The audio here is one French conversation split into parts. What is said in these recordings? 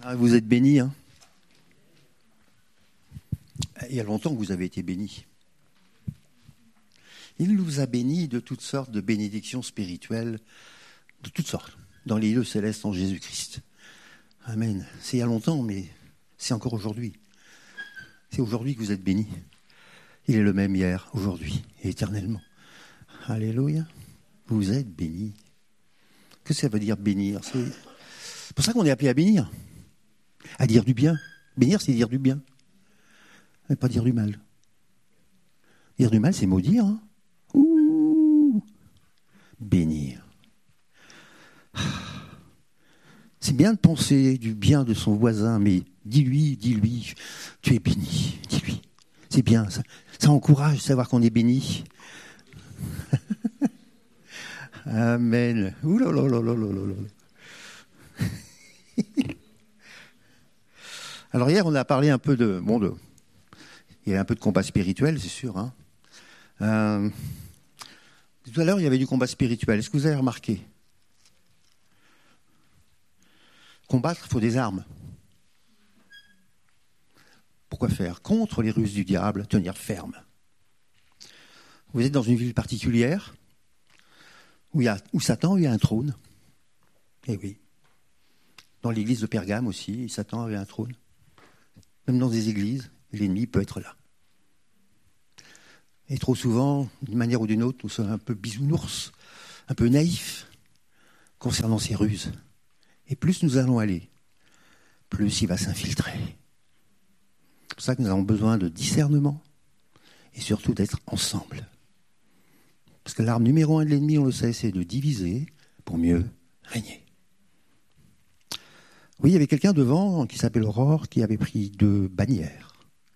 Vous êtes bénis, hein. Il y a longtemps que vous avez été bénis. Il nous a bénis de toutes sortes de bénédictions spirituelles, de toutes sortes, dans les lieux célestes en Jésus-Christ. Amen. C'est il y a longtemps, mais c'est encore aujourd'hui. C'est aujourd'hui que vous êtes bénis. Il est le même hier, aujourd'hui et éternellement. Alléluia. Vous êtes bénis. Qu'est-ce que ça veut dire bénir? C'est pour ça qu'on est appelé à bénir. À dire du bien. Bénir, c'est dire du bien. Mais pas dire du mal. Dire du mal, c'est maudire. Hein. Ouh. Bénir. C'est bien de penser du bien de son voisin, mais dis-lui, tu es béni. Dis-lui. C'est bien, ça. Ça encourage de savoir qu'on est béni. Amen. Ouh là là là là là là. Alors hier, on a parlé un peu de... il y avait un peu de combat spirituel, c'est sûr. Hein. Tout à l'heure, il y avait du combat spirituel. Est-ce que vous avez remarqué? Combattre, il faut des armes. Pourquoi faire? Contre les ruses du diable, tenir ferme. Vous êtes dans une ville particulière où Satan avait un trône. Eh oui. Dans l'église de Pergame aussi, Satan avait un trône. Même dans des églises, l'ennemi peut être là. Et trop souvent, d'une manière ou d'une autre, nous sommes un peu bisounours, un peu naïfs concernant ces ruses. Et plus nous allons aller, plus il va s'infiltrer. C'est pour ça que nous avons besoin de discernement et surtout d'être ensemble. Parce que l'arme numéro 1 de l'ennemi, on le sait, c'est de diviser pour mieux régner. Oui, il y avait quelqu'un devant qui s'appelle Aurore qui avait pris 2 bannières.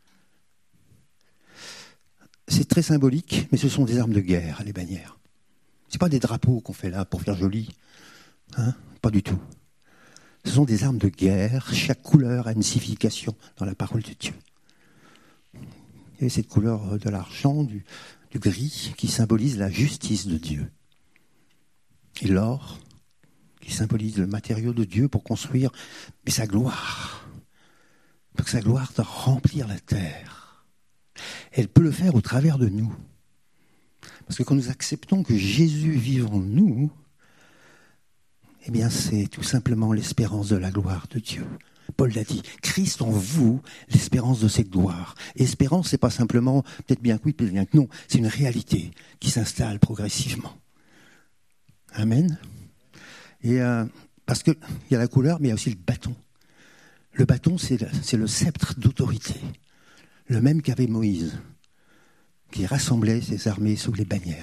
C'est très symbolique, mais ce sont des armes de guerre, les bannières. Ce pas des drapeaux qu'on fait là pour faire joli. Hein, pas du tout. Ce sont des armes de guerre. Chaque couleur a une signification dans la parole de Dieu. Il y avait cette couleur de l'argent, du gris, qui symbolise la justice de Dieu. Et l'or, qui symbolise le matériau de Dieu pour construire, mais sa gloire. Pour que sa gloire doit remplir la terre. Elle peut le faire au travers de nous. Parce que quand nous acceptons que Jésus vive en nous, eh bien c'est tout simplement l'espérance de la gloire de Dieu. Paul l'a dit, Christ en vous, l'espérance de cette gloire. Et espérance, c'est pas simplement, peut-être bien que oui, peut-être bien que non, c'est une réalité qui s'installe progressivement. Amen. Et parce qu'il y a la couleur, mais il y a aussi le bâton. Le bâton, c'est le sceptre d'autorité. Le même qu'avait Moïse, qui rassemblait ses armées sous les bannières.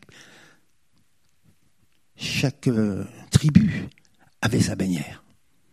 Chaque tribu avait sa bannière.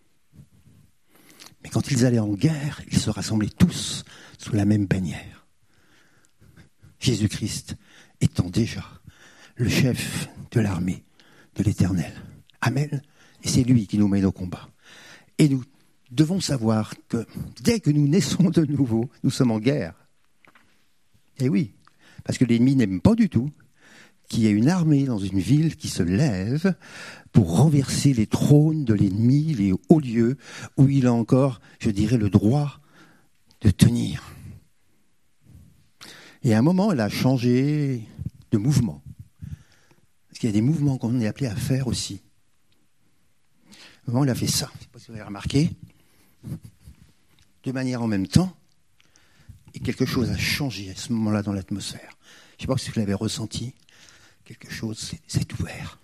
Mais quand ils allaient en guerre, ils se rassemblaient tous sous la même bannière. Jésus-Christ étant déjà le chef de l'armée de l'Éternel. Amen. Et c'est lui qui nous mène au combat. Et nous devons savoir que dès que nous naissons de nouveau, nous sommes en guerre. Et oui, parce que l'ennemi n'aime pas du tout qu'il y ait une armée dans une ville qui se lève pour renverser les trônes de l'ennemi, les hauts lieux où il a encore, je dirais, le droit de tenir. Et à un moment, elle a changé de mouvement. Parce qu'il y a des mouvements qu'on est appelé à faire aussi. À un moment, elle a fait ça. Je ne sais pas si vous avez remarqué. 2 manières en même temps. Et quelque chose a changé à ce moment-là dans l'atmosphère. Je ne sais pas si vous l'avez ressenti. Quelque chose s'est ouvert.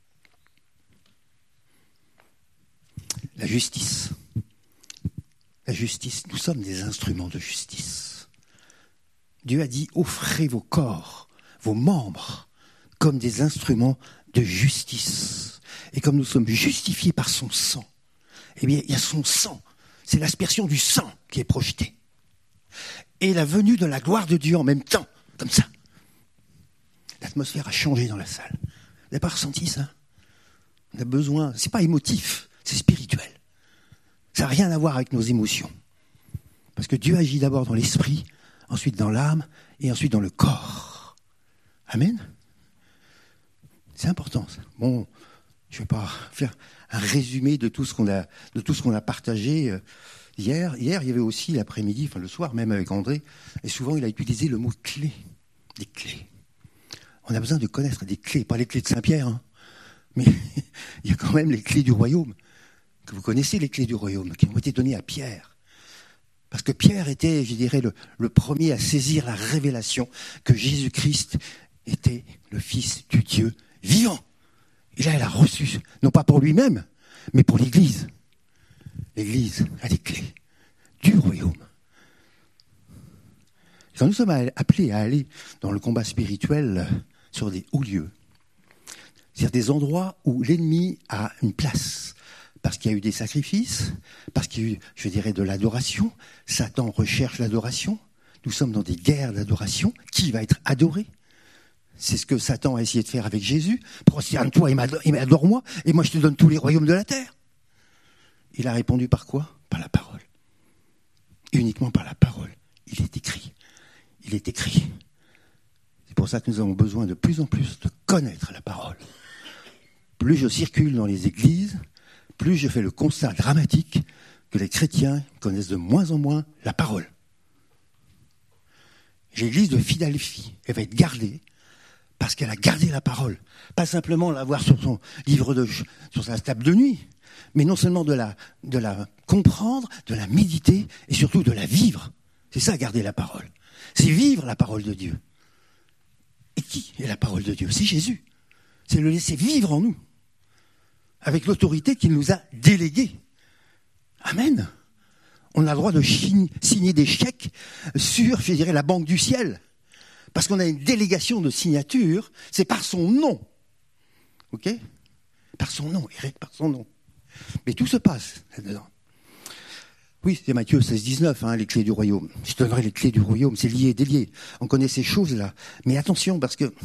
La justice. La justice, nous sommes des instruments de justice. Dieu a dit, offrez vos corps, vos membres, comme des instruments de justice. Et comme nous sommes justifiés par son sang, eh bien, il y a son sang. C'est l'aspersion du sang qui est projetée. Et la venue de la gloire de Dieu en même temps, comme ça. L'atmosphère a changé dans la salle. Vous n'avez pas ressenti ça? On a besoin, c'est pas émotif, c'est spirituel. Ça n'a rien à voir avec nos émotions. Parce que Dieu agit d'abord dans l'esprit, ensuite dans l'âme, et ensuite dans le corps. Amen. C'est important ça. Bon, Je ne vais pas faire un résumé de tout ce qu'on a partagé hier. Hier, il y avait aussi l'après-midi, enfin le soir même avec André, et souvent il a utilisé le mot clé. Des clés. On a besoin de connaître des clés, pas les clés de Saint-Pierre, hein, mais il y a quand même les clés du royaume. Que vous connaissez les clés du royaume, qui ont été données à Pierre. Parce que Pierre était, je dirais, le premier à saisir la révélation que Jésus-Christ était le Fils du Dieu vivant. Et là, elle a reçu, non pas pour lui-même, mais pour l'Église. L'Église a les clés du royaume. Quand nous sommes appelés à aller dans le combat spirituel sur des hauts lieux, c'est-à-dire des endroits où l'ennemi a une place, parce qu'il y a eu des sacrifices, parce qu'il y a eu, je dirais, de l'adoration. Satan recherche l'adoration. Nous sommes dans des guerres d'adoration. Qui va être adoré ? C'est ce que Satan a essayé de faire avec Jésus. Prosterne-toi et adore-moi, et moi je te donne tous les royaumes de la terre. Il a répondu par quoi ? Par la parole. Uniquement par la parole. Il est écrit. Il est écrit. C'est pour ça que nous avons besoin de plus en plus de connaître la parole. Plus je circule dans les églises, plus je fais le constat dramatique que les chrétiens connaissent de moins en moins la parole. L'église de Philadelphie, elle va être gardée parce qu'elle a gardé la parole. Pas simplement l'avoir sur son livre sur sa table de nuit, mais non seulement de la comprendre, de la méditer et surtout de la vivre. C'est ça, garder la parole. C'est vivre la parole de Dieu. Et qui est la parole de Dieu ? C'est Jésus. C'est le laisser vivre en nous, avec l'autorité qu'il nous a déléguée. Amen. On a le droit de signer des chèques sur, je dirais, la banque du ciel. Parce qu'on a une délégation de signature, c'est par son nom. Ok ? Par son nom, Eric, par son nom. Mais tout se passe là-dedans. Oui, c'est Matthieu 16, 19, les clés du royaume. Je te donnerai les clés du royaume, c'est lié, délié. On connaît ces choses-là. Mais attention, parce que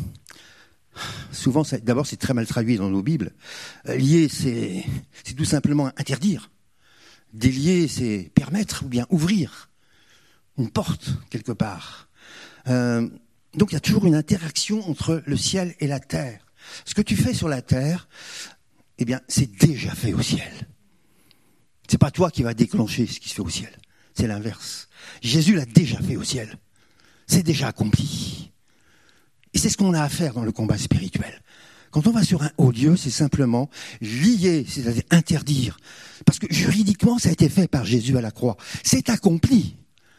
souvent, d'abord, c'est très mal traduit dans nos Bibles. Lié, c'est tout simplement interdire. Délier, c'est permettre ou bien ouvrir une porte quelque part. Donc il y a toujours une interaction entre le ciel et la terre. Ce que tu fais sur la terre, eh bien, c'est déjà fait au ciel. C'est pas toi qui vas déclencher ce qui se fait au ciel. C'est l'inverse. Jésus l'a déjà fait au ciel. C'est déjà accompli. Et c'est ce qu'on a à faire dans le combat spirituel. Quand on va sur un haut lieu, c'est simplement lier, c'est-à-dire interdire. Parce que juridiquement, ça a été fait par Jésus à la croix. C'est accompli.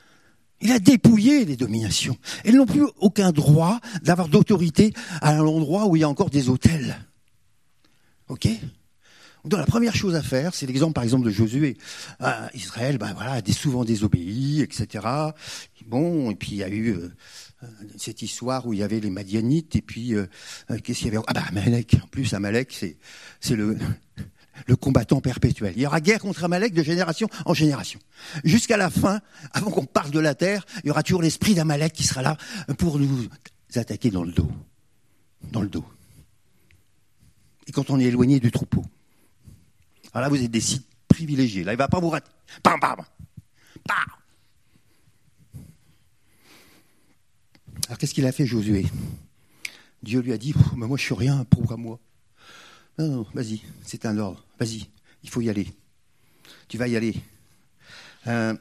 Il a dépouillé les dominations. Elles n'ont plus aucun droit d'avoir d'autorité à l'endroit où il y a encore des autels. Ok ? Donc la première chose à faire, c'est l'exemple par exemple de Josué. Israël, a souvent désobéi, etc. Bon, et puis il y a eu cette histoire où il y avait les Madianites, et puis qu'est-ce qu'il y avait ? Amalek. En plus, Amalek, c'est le combattant perpétuel. Il y aura guerre contre Amalek de génération en génération. Jusqu'à la fin, avant qu'on parte de la terre, il y aura toujours l'esprit d'Amalek qui sera là pour nous attaquer dans le dos. Dans le dos. Et quand on est éloigné du troupeau. Alors là, vous êtes des sites privilégiés. Là, il ne va pas vous rater. Bam, bam, bam. Alors, qu'est-ce qu'il a fait, Josué ? Dieu lui a dit, mais moi, je ne suis rien, pauvre à moi. Non, vas-y, c'est un ordre. Vas-y, il faut y aller. Tu vas y aller. Il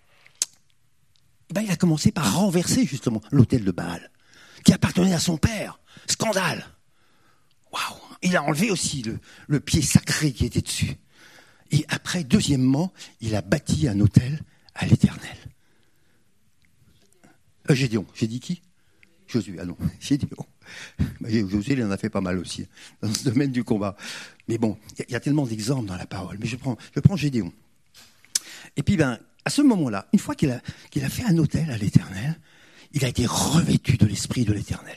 a commencé par renverser, justement, l'autel de Baal, qui appartenait à son père. Scandale. Waouh. Il a enlevé aussi le pied sacré qui était dessus. Et après, deuxièmement, il a bâti un autel à l'Éternel. Gédéon. J'ai dit qui ? Josué. Ah non, Gédéon. Josué, il en a fait pas mal aussi, dans ce domaine du combat. Mais bon, il y a tellement d'exemples dans la parole. Mais je prends Gédéon. Et puis, à ce moment-là, une fois qu'il a fait un autel à l'Éternel, il a été revêtu de l'Esprit de l'Éternel.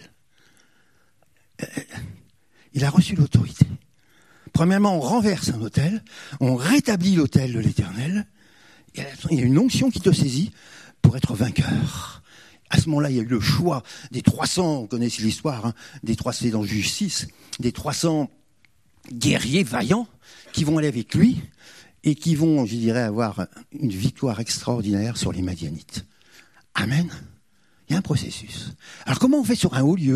Il a reçu l'autorité. Premièrement, on renverse un autel, on rétablit l'autel de l'Éternel, et il y a une onction qui te saisit pour être vainqueur. À ce moment-là, il y a eu le choix des 300, on connaît l'histoire, des 300, c'est dans Juge 6, des 300 guerriers vaillants qui vont aller avec lui et qui vont, je dirais, avoir une victoire extraordinaire sur les Madianites. Amen. Il y a un processus. Alors comment on fait sur un haut lieu ?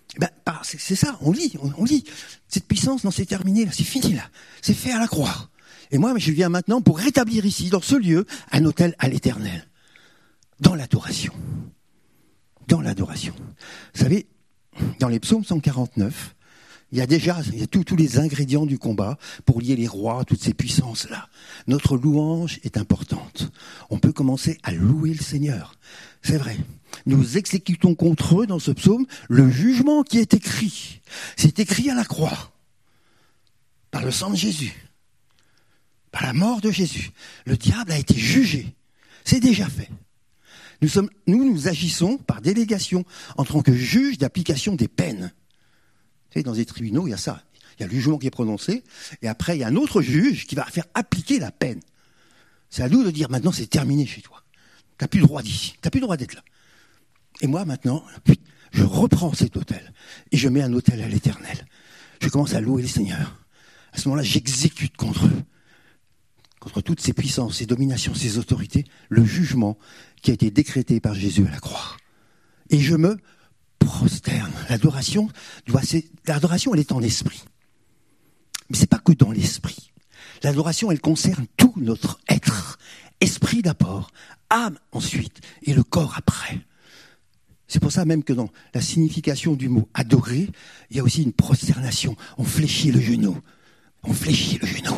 C'est ça, on lit. Cette puissance, non, c'est terminé, là, c'est fini, là. C'est fait à la croix. Et moi, je viens maintenant pour rétablir ici, dans ce lieu, un autel à l'Éternel. Dans l'adoration. Dans l'adoration. Vous savez, dans les psaumes 149, il y a tous les ingrédients du combat pour lier les rois, toutes ces puissances-là. Notre louange est importante. On peut commencer à louer le Seigneur. C'est vrai. Nous exécutons contre eux, dans ce psaume, le jugement qui est écrit. C'est écrit à la croix. Par le sang de Jésus. Par la mort de Jésus. Le diable a été jugé. C'est déjà fait. Nous agissons par délégation en tant que juge d'application des peines. Vous savez, dans les tribunaux, il y a ça. Il y a le jugement qui est prononcé, et après, il y a un autre juge qui va faire appliquer la peine. C'est à nous de dire, maintenant, c'est terminé chez toi. Tu n'as plus le droit d'ici. Tu n'as plus le droit d'être là. Et moi, maintenant, je reprends cet autel, et je mets un autel à l'Éternel. Je commence à louer le Seigneur. À ce moment-là, j'exécute contre eux, contre toutes ces puissances, ces dominations, ces autorités, le jugement qui a été décrété par Jésus à la croix. Et je me prosterne. L'adoration, elle est en esprit. Mais c'est pas que dans l'esprit. L'adoration, elle concerne tout notre être. Esprit d'abord, âme ensuite, et le corps après. C'est pour ça même que dans la signification du mot adorer, il y a aussi une prosternation. On fléchit le genou. On fléchit le genou.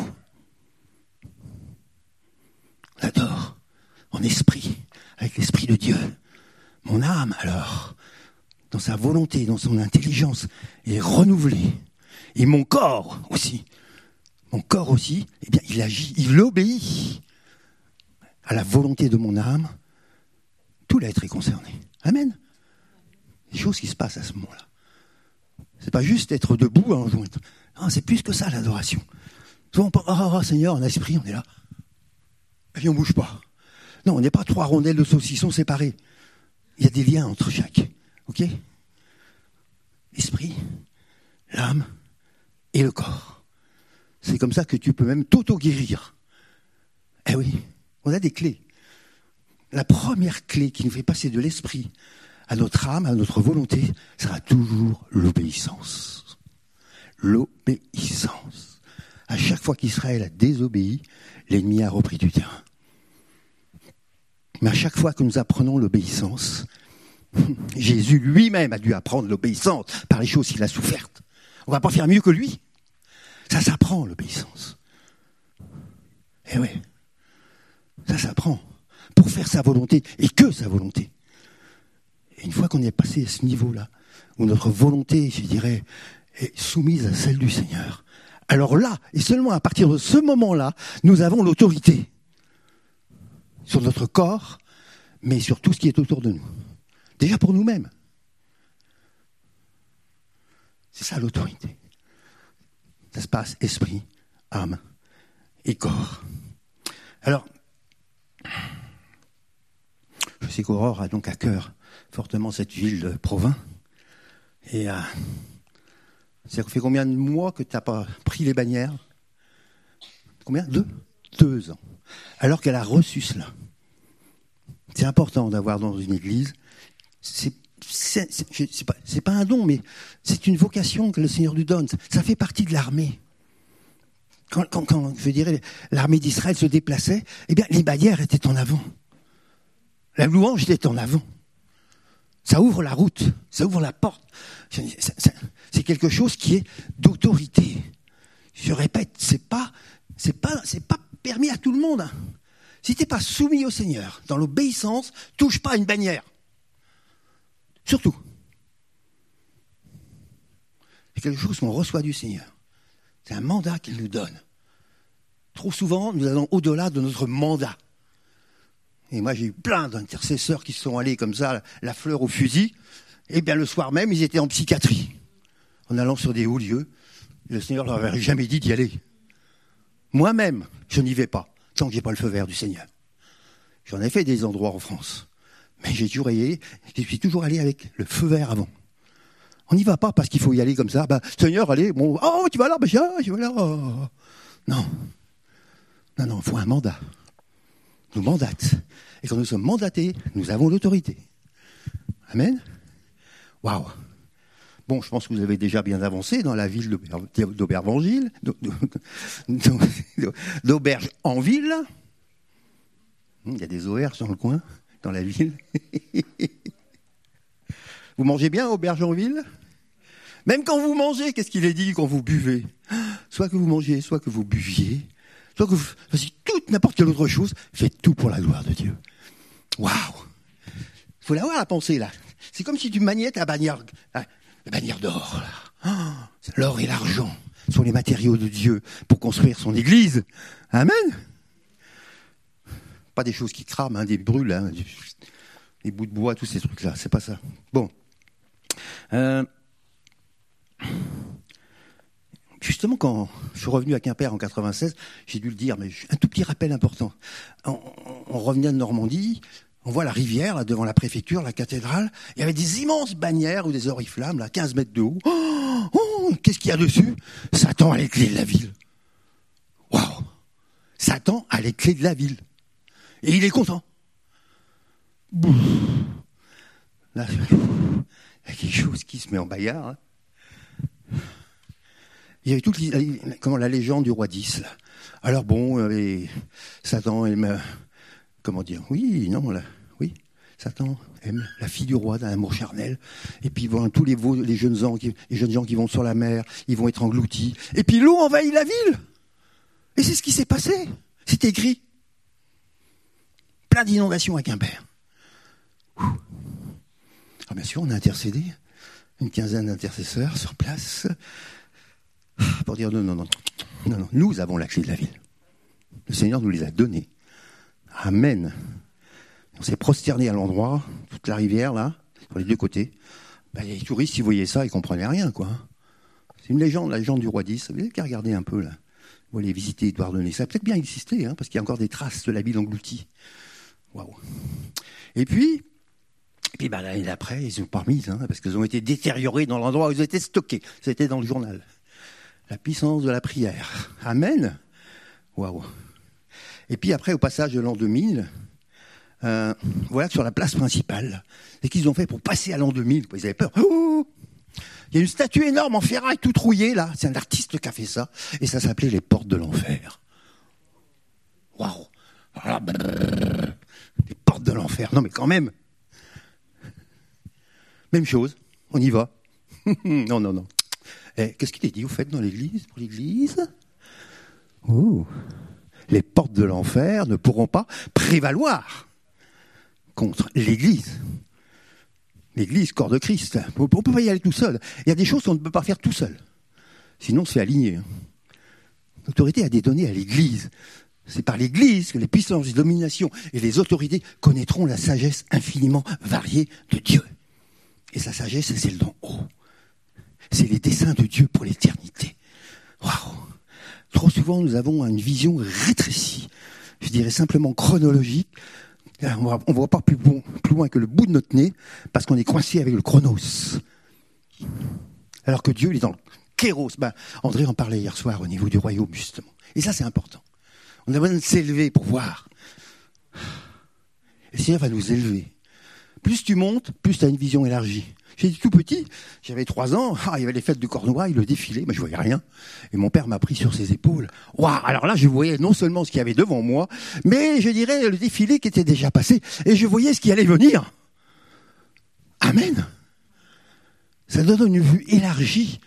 On adore en esprit, avec l'esprit de Dieu. Mon âme, alors, dans sa volonté, dans son intelligence, est renouvelée. Et mon corps aussi, eh bien, il agit, il obéit à la volonté de mon âme. Tout l'être est concerné. Amen. Des choses qui se passent à ce moment-là. C'est pas juste être debout, hein, non, c'est plus que ça, l'adoration. Souvent, on pense, Seigneur, en esprit, on est là. Et puis on bouge pas. Non, on n'est pas 3 rondelles de saucisson séparées. Il y a des liens entre chaque. Ok ? L'esprit, l'âme et le corps. C'est comme ça que tu peux même t'auto-guérir. Eh oui, on a des clés. La première clé qui nous fait passer de l'esprit à notre âme, à notre volonté, sera toujours l'obéissance. L'obéissance. À chaque fois qu'Israël a désobéi, l'ennemi a repris du terrain. Mais à chaque fois que nous apprenons l'obéissance, Jésus lui-même a dû apprendre l'obéissance par les choses qu'il a souffertes. On ne va pas faire mieux que lui. Ça s'apprend, l'obéissance. Eh oui, ça s'apprend pour faire sa volonté et que sa volonté. Et une fois qu'on est passé à ce niveau-là, où notre volonté, je dirais, est soumise à celle du Seigneur, alors là, et seulement à partir de ce moment-là, nous avons l'autorité sur notre corps, mais sur tout ce qui est autour de nous. Déjà pour nous-mêmes. C'est ça l'autorité. Ça se passe esprit, âme et corps. Alors, je sais qu'Aurore a donc à cœur fortement cette ville de Provins. Et ça fait combien de mois que tu n'as pas pris les bannières ? Combien ? 2 ans. Alors qu'elle a reçu cela. C'est important d'avoir dans une église. C'est pas un don, mais c'est une vocation que le Seigneur nous donne. Ça fait partie de l'armée. Quand je dirais, l'armée d'Israël se déplaçait, eh bien, les bannières étaient en avant. La louange était en avant. Ça ouvre la route, ça ouvre la porte. C'est quelque chose qui est d'autorité. Je répète, c'est pas permis à tout le monde. Si tu n'es pas soumis au Seigneur, dans l'obéissance, touche pas à une bannière. Surtout. C'est quelque chose qu'on reçoit du Seigneur. C'est un mandat qu'il nous donne. Trop souvent, nous allons au-delà de notre mandat. Et moi, j'ai eu plein d'intercesseurs qui sont allés comme ça, la fleur au fusil. Et bien, le soir même, ils étaient en psychiatrie. En allant sur des hauts lieux. Le Seigneur leur avait jamais dit d'y aller. Moi-même, je n'y vais pas, tant que j'ai pas le feu vert du Seigneur. J'en ai fait des endroits en France. Mais je suis toujours allé avec le feu vert avant. On n'y va pas parce qu'il faut y aller comme ça. Seigneur, allez, bon, oh, tu vas là, je vais là. Oh. Non, il faut un mandat. Nous mandate. Et quand nous sommes mandatés, nous avons l'autorité. Amen. Waouh. Bon, je pense que vous avez déjà bien avancé dans la ville d'Aubergenville, d'Auberge-en-Ville. Il y a des auberges dans le coin, dans la ville. Vous mangez bien à Aubergenville? Même quand vous mangez, qu'est-ce qu'il est dit quand vous buvez? Soit que vous mangiez, soit que vous buviez, soit que vous fassiez toute n'importe quelle autre chose, faites tout pour la gloire de Dieu. Waouh! Il faut l'avoir la pensée là. C'est comme si tu maniais ta bannière, la bannière d'or. Là. L'or et l'argent sont les matériaux de Dieu pour construire son église. Amen. Pas des choses qui crament, des brûles, des bouts de bois, tous ces trucs-là. C'est pas ça. Bon. Justement, quand je suis revenu à Quimper en 96, j'ai dû le dire, mais un tout petit rappel important. On revenait de Normandie. On voit la rivière, là, devant la préfecture, la cathédrale. Il y avait des immenses bannières ou des oriflammes, là, 15 mètres de haut. Qu'est-ce qu'il y a dessus? Satan a les clés de la ville. Waouh! Satan a les clés de la ville. Et il est content. Là, il y a quelque chose qui se met en bagarre. Hein. Il y avait toute la légende du roi 10. Là. Alors bon, Satan aime... Comment dire? Oui, non, là... Oui, Satan aime la fille du roi d'un amour charnel. Et puis voilà, tous les jeunes gens qui vont sur la mer, ils vont être engloutis. Et puis l'eau envahit la ville. Et c'est ce qui s'est passé. C'est écrit. Plein d'inondations à Quimper. Alors bien sûr, on a intercédé. Une quinzaine d'intercesseurs sur place. Pour dire non, nous avons la clé de la ville. Le Seigneur nous les a donnés. Amen. On s'est prosterné à l'endroit, toute la rivière, là, sur les deux côtés. Les touristes, ils voyaient ça, ils comprenaient rien, quoi. C'est une légende, la légende du roi 10. Vous avez qu'à regarder un peu, là. Vous allez visiter Douarnenez. Ça a peut-être bien existé, hein, parce qu'il y a encore des traces de la ville engloutie. Waouh. Et puis l'année d'après, ils n'ont pas remis, hein, parce qu'ils ont été détériorés dans l'endroit où ils étaient stockés. C'était dans le journal. La puissance de la prière. Amen. Waouh. Et puis après, au passage de l'an 2000, voilà que sur la place principale, et qu'ils ont fait pour passer à l'an 2000, ils avaient peur. Il y a une statue énorme en ferraille, toute rouillée, là. C'est un artiste qui a fait ça. Et ça s'appelait les portes de l'enfer. Waouh. Les portes de l'enfer. Non, mais quand même. Même chose. On y va. Non. Qu'est-ce qu'il est dit, au fait, dans l'église, pour l'église? Les portes de l'enfer ne pourront pas prévaloir contre l'église. L'église, corps de Christ. On ne peut pas y aller tout seul. Il y a des choses qu'on ne peut pas faire tout seul. Sinon, c'est aligné. L'autorité a été donnée à l'église. C'est par l'église que les puissances de domination et les autorités connaîtront la sagesse infiniment variée de Dieu. Et sa sagesse, c'est le d'en haut. C'est les desseins de Dieu pour l'éternité. Waouh! Trop souvent, nous avons une vision rétrécie, je dirais simplement chronologique. On ne voit pas plus loin que le bout de notre nez, parce qu'on est coincé avec le chronos. Alors que Dieu, il est dans le kéros. André en parlait hier soir au niveau du royaume, justement. Et ça, c'est important. On a besoin de s'élever pour voir. Et le Seigneur va nous élever. Plus tu montes, plus tu as une vision élargie. J'étais tout petit, j'avais 3 ans, il y avait les fêtes du Cornouailles, le défilé, mais je voyais rien. Et mon père m'a pris sur ses épaules. Waouh, alors là, je voyais non seulement ce qu'il y avait devant moi, mais je dirais le défilé qui était déjà passé, et je voyais ce qui allait venir. Amen. Ça donne une vue élargie,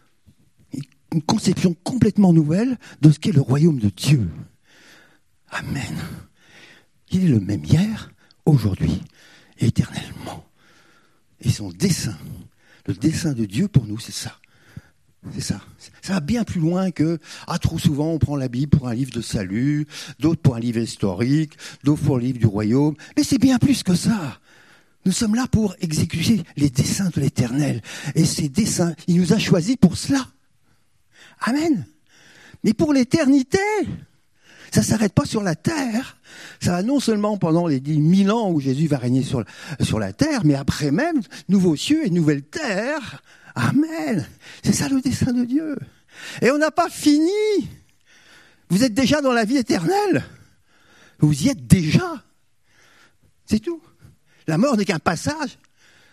une conception complètement nouvelle de ce qu'est le royaume de Dieu. Amen. Il est le même hier, aujourd'hui et éternellement. Et son dessein, le dessein de Dieu pour nous, c'est ça. C'est ça. Ça va bien plus loin que, trop souvent on prend la Bible pour un livre de salut, d'autres pour un livre historique, d'autres pour le livre du royaume. Mais c'est bien plus que ça. Nous sommes là pour exécuter les desseins de l'Éternel. Et ces desseins, il nous a choisis pour cela. Amen. Mais pour l'éternité. Ça ne s'arrête pas sur la terre. Ça va non seulement pendant les 10 000 ans où Jésus va régner sur la terre, mais après même, nouveaux cieux et nouvelle terre. Amen. C'est ça le dessein de Dieu. Et on n'a pas fini. Vous êtes déjà dans la vie éternelle. Vous y êtes déjà. C'est tout. La mort n'est qu'un passage.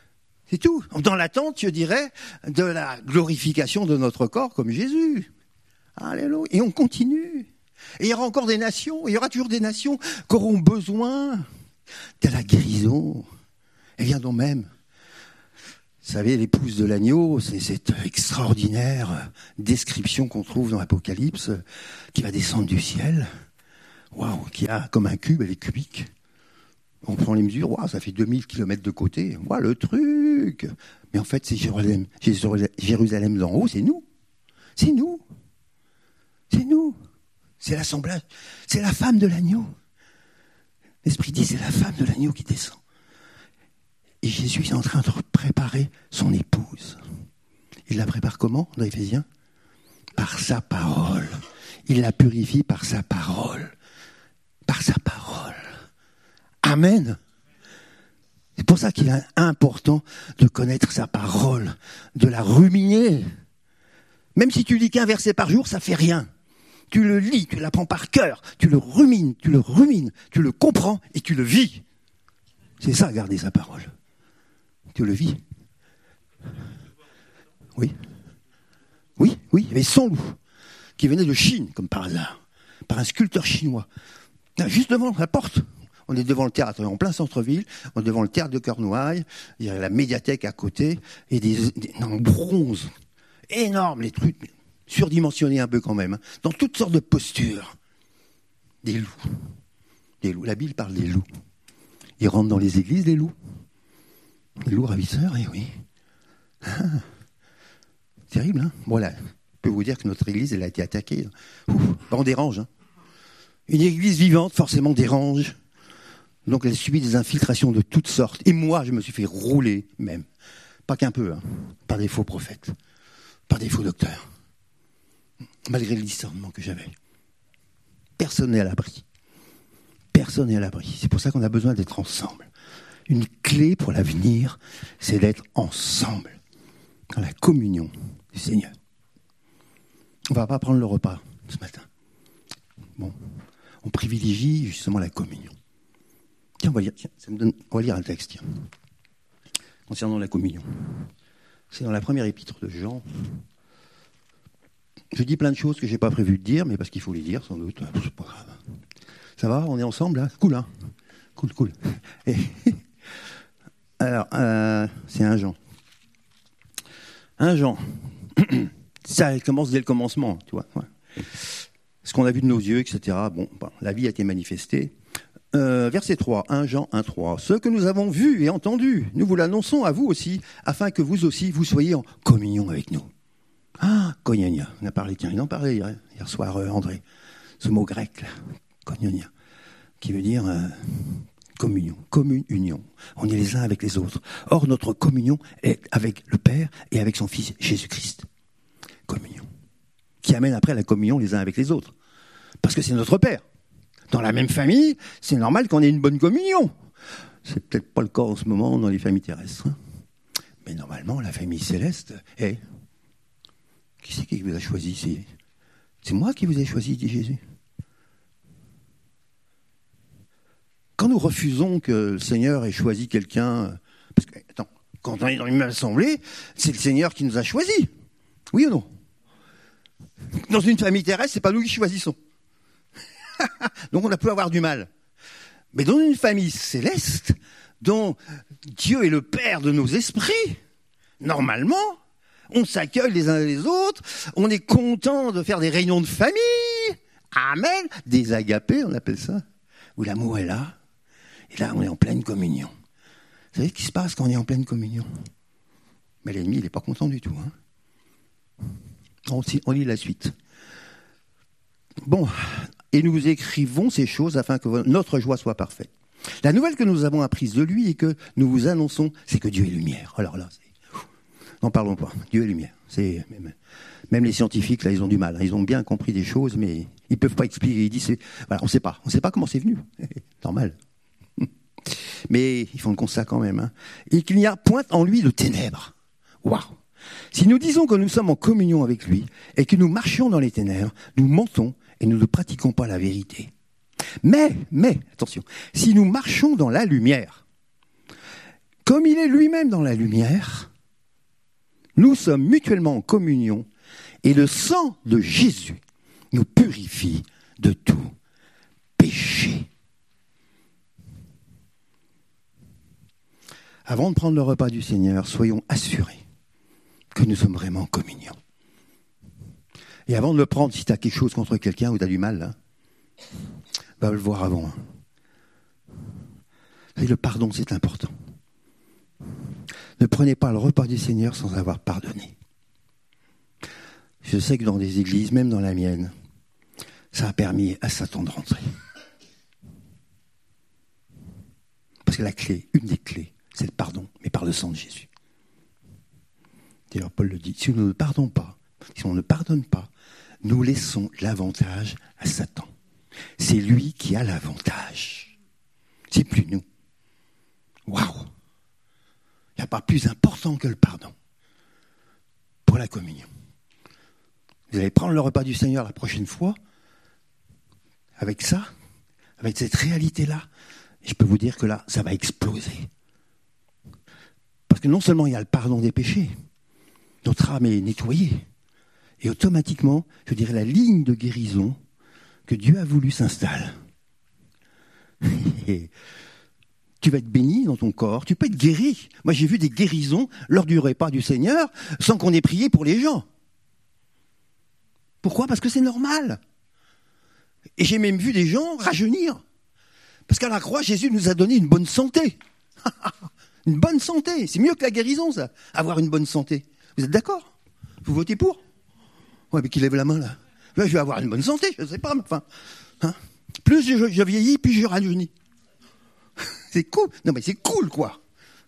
C'est tout. Dans l'attente, je dirais, de la glorification de notre corps comme Jésus. Alléluia. Et on continue. Et il y aura encore des nations, il y aura toujours des nations qui auront besoin de la guérison. Et viendront même. Vous savez, l'épouse de l'agneau, c'est cette extraordinaire description qu'on trouve dans l'Apocalypse, qui va descendre du ciel. Waouh, qui a comme un cube, elle est cubique. On prend les mesures, waouh, ça fait 2000 km de côté. Waouh, le truc. Mais en fait, c'est Jérusalem d'en haut, c'est nous. C'est nous. C'est nous. C'est l'assemblage. C'est la femme de l'agneau. L'Esprit dit, c'est la femme de l'agneau qui descend. Et Jésus est en train de préparer son épouse. Il la prépare comment, dans Éphésiens ? Par sa parole. Il la purifie par sa parole. Par sa parole. Amen. C'est pour ça qu'il est important de connaître sa parole, de la ruminer. Même si tu lis qu'un verset par jour, ça fait rien. Tu le lis, tu l'apprends par cœur, tu le rumines, tu le comprends et tu le vis. C'est ça, garder sa parole. Tu le vis. Oui. Oui, il y avait 100 loups qui venaient de Chine, comme par hasard, par un sculpteur chinois. Juste devant la porte. On est devant le théâtre, en plein centre-ville, on est devant le théâtre de Cornouailles, il y a la médiathèque à côté, et en bronze, énormes les trucs, surdimensionnés un peu quand même, dans toutes sortes de postures. Des loups. La Bible parle des loups. Ils rentrent dans les églises, des loups. Des loups ravisseurs, eh oui. Ah, terrible, hein. Voilà. Je peux vous dire que notre église, elle a été attaquée. On dérange, hein. Une église vivante, forcément, dérange. Donc, elle subit des infiltrations de toutes sortes. Et moi, je me suis fait rouler, même. Pas qu'un peu, hein. Par des faux prophètes. Par des faux docteurs. Malgré le discernement que j'avais. Personne n'est à l'abri. Personne n'est à l'abri. C'est pour ça qu'on a besoin d'être ensemble. Une clé pour l'avenir, c'est d'être ensemble. Dans la communion du Seigneur. On ne va pas prendre le repas ce matin. Bon. On privilégie justement la communion. Tiens, on va lire un texte, tiens, concernant la communion. C'est dans la première épître de Jean. Je dis plein de choses que je n'ai pas prévu de dire, mais parce qu'il faut les dire, sans doute. C'est pas grave. Ça va, on est ensemble, là ? Cool, hein ? Cool. Et alors, c'est 1 Jean. 1 Jean. Ça commence dès le commencement, tu vois. Ouais. Ce qu'on a vu de nos yeux, etc. Bon, la vie a été manifestée. Verset 3, 1 Jean 1, 3. Ce que nous avons vu et entendu, nous vous l'annonçons à vous aussi, afin que vous aussi, vous soyez en communion avec nous. Ah, koinonia. On a parlé, tiens, il en parlait hier soir, André. Ce mot grec, là, koinonia, qui veut dire communion, commune union. On est les uns avec les autres. Or, notre communion est avec le Père et avec son Fils Jésus-Christ. Communion. Qui amène après la communion les uns avec les autres. Parce que c'est notre Père. Dans la même famille, c'est normal qu'on ait une bonne communion. C'est peut-être pas le cas en ce moment dans les familles terrestres. Hein. Mais normalement, la famille céleste, qui c'est qui vous a choisi ? C'est moi qui vous ai choisi, dit Jésus. Quand nous refusons que le Seigneur ait choisi quelqu'un, parce que, quand on est dans une assemblée, c'est le Seigneur qui nous a choisis. Oui ou non ? Dans une famille terrestre, c'est pas nous qui choisissons. Donc on a pu avoir du mal. Mais dans une famille céleste, dont Dieu est le Père de nos esprits, normalement, on s'accueille les uns les autres, on est content de faire des réunions de famille. Amen. Des agapés, on appelle ça. Où l'amour est là. Et là, on est en pleine communion. Vous savez ce qui se passe quand on est en pleine communion ? Mais l'ennemi, il n'est pas content du tout. Hein. On lit la suite. Bon, et nous écrivons ces choses afin que notre joie soit parfaite. La nouvelle que nous avons apprise de lui et que nous vous annonçons, c'est que Dieu est lumière. Alors là, n'en parlons pas. Dieu est lumière. Même les scientifiques, là, ils ont du mal. Ils ont bien compris des choses, mais ils ne peuvent pas expliquer. Ils disent, voilà, on ne sait pas. On ne sait pas comment c'est venu. Normal. Mais ils font le constat quand même. Hein. Et qu'il n'y a point en lui de ténèbres. Waouh! Si nous disons que nous sommes en communion avec lui et que nous marchions dans les ténèbres, nous mentons et nous ne pratiquons pas la vérité. Mais, attention, si nous marchons dans la lumière, Comme il est lui-même dans la lumière, nous sommes mutuellement en communion et le sang de Jésus nous purifie de tout péché. Avant de prendre le repas du Seigneur, soyons assurés que nous sommes vraiment en communion. Et avant de le prendre, si tu as quelque chose contre quelqu'un ou tu as du mal, là, va le voir avant. Et le pardon, c'est important. Ne prenez pas le repas du Seigneur sans avoir pardonné. Je sais que dans des églises, même dans la mienne, ça a permis à Satan de rentrer. Parce que la clé, une des clés, c'est le pardon, mais par le sang de Jésus. D'ailleurs, Paul le dit, si nous ne pardonnons pas, si on ne pardonne pas, nous laissons l'avantage à Satan. C'est lui qui a l'avantage. C'est plus nous. Waouh! Il n'y a pas plus important que le pardon pour la communion. Vous allez prendre le repas du Seigneur la prochaine fois, avec ça, avec cette réalité-là, et je peux vous dire que là, ça va exploser. Parce que non seulement il y a le pardon des péchés, notre âme est nettoyée, et automatiquement, je dirais, la ligne de guérison que Dieu a voulu s'installe. Et tu vas être béni dans ton corps, tu peux être guéri. Moi, j'ai vu des guérisons lors du repas du Seigneur sans qu'on ait prié pour les gens. Pourquoi ? Parce que c'est normal. Et j'ai même vu des gens rajeunir. Parce qu'à la croix, Jésus nous a donné une bonne santé. Une bonne santé. C'est mieux que la guérison, ça. Avoir une bonne santé. Vous êtes d'accord ? Vous votez pour ? Ouais, mais qui lève la main, là. Je vais avoir une bonne santé, je ne sais pas. Enfin, hein ? Plus je vieillis, plus je rajeunis. C'est cool. Non, mais c'est cool, quoi.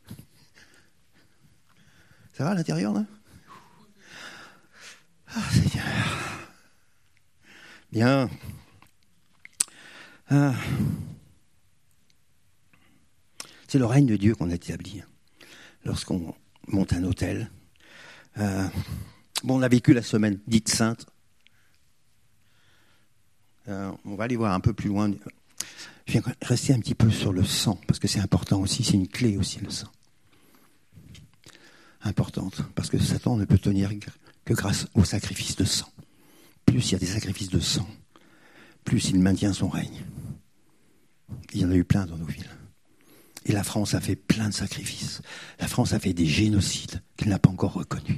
Ça va à l'intérieur, là ? Ah, Seigneur. Bien. Ah. C'est le règne de Dieu qu'on établit lorsqu'on monte un autel. On a vécu la semaine dite sainte. On va aller voir un peu plus loin. Je vais rester un petit peu sur le sang, parce que c'est important aussi, c'est une clé aussi, le sang. Importante, parce que Satan ne peut tenir que grâce au sacrifice de sang. Plus il y a des sacrifices de sang, plus il maintient son règne. Il y en a eu plein dans nos villes. Et la France a fait plein de sacrifices. La France a fait des génocides qu'elle n'a pas encore reconnus.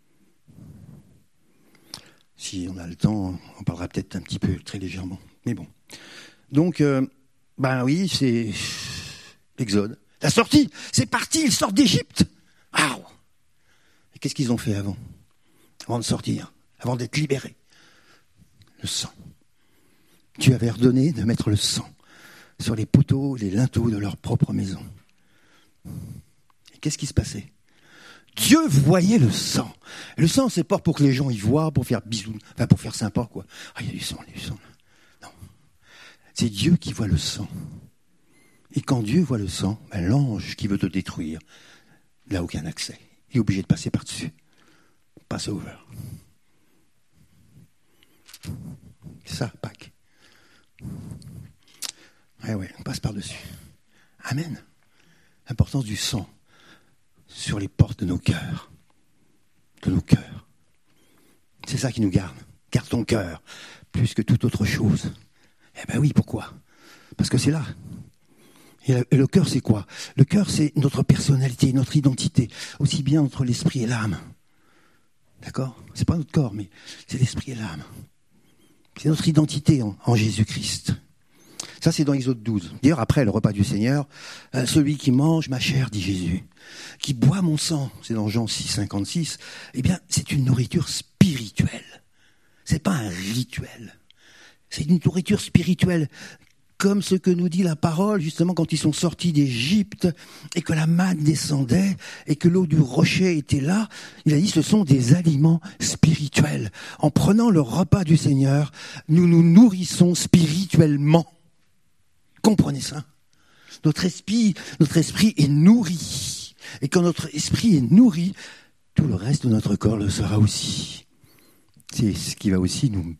Si on a le temps, on parlera peut-être un petit peu, très légèrement. Mais bon. Donc, oui, c'est l'Exode. La sortie, c'est parti, ils sortent d'Égypte. Waouh! Et qu'est-ce qu'ils ont fait avant de sortir, avant d'être libérés? Le sang. Dieu avait ordonné de mettre le sang sur les poteaux, les linteaux de leur propre maison. Et qu'est-ce qui se passait? Dieu voyait le sang. Et le sang, c'est pas pour que les gens y voient, pour faire bisous, enfin pour faire sympa, quoi. Ah, il y a du sang, il y a du sang. Non. C'est Dieu qui voit le sang. Et quand Dieu voit le sang, l'ange qui veut te détruire n'a aucun accès. Il est obligé de passer par-dessus. Pass over. C'est ça, Pâques. Ouais, on passe par-dessus. Amen. L'importance du sang sur les portes de nos cœurs. De nos cœurs. C'est ça qui nous garde. Garde ton cœur, plus que toute autre chose. Eh ben oui, pourquoi ? Parce que c'est là. Et le cœur, c'est quoi ? Le cœur, c'est notre personnalité, notre identité, aussi bien entre l'esprit et l'âme. D'accord ? C'est pas notre corps, mais c'est l'esprit et l'âme. C'est notre identité en Jésus-Christ. Ça, c'est dans Exode 12. D'ailleurs, après le repas du Seigneur, celui qui mange ma chair, dit Jésus, qui boit mon sang, c'est dans Jean 6, 56, eh bien, c'est une nourriture spirituelle. C'est pas un rituel. C'est une nourriture spirituelle, comme ce que nous dit la parole, justement, quand ils sont sortis d'Égypte, et que la manne descendait, et que l'eau du rocher était là. Il a dit, ce sont des aliments spirituels. En prenant le repas du Seigneur, nous nous nourrissons spirituellement. Comprenez ça? Notre esprit est nourri. Et quand notre esprit est nourri, tout le reste de notre corps le sera aussi. C'est ce qui va aussi nous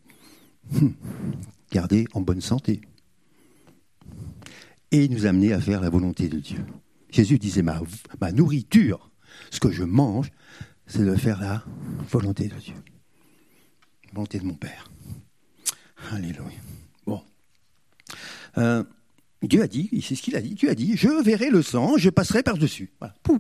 garder en bonne santé. Et nous amener à faire la volonté de Dieu. Jésus disait, ma nourriture, ce que je mange, c'est de faire la volonté de Dieu. La volonté de mon Père. Alléluia. Bon. Dieu a dit, c'est ce qu'il a dit, Dieu a dit, je verrai le sang, je passerai par-dessus. Voilà. Pouf.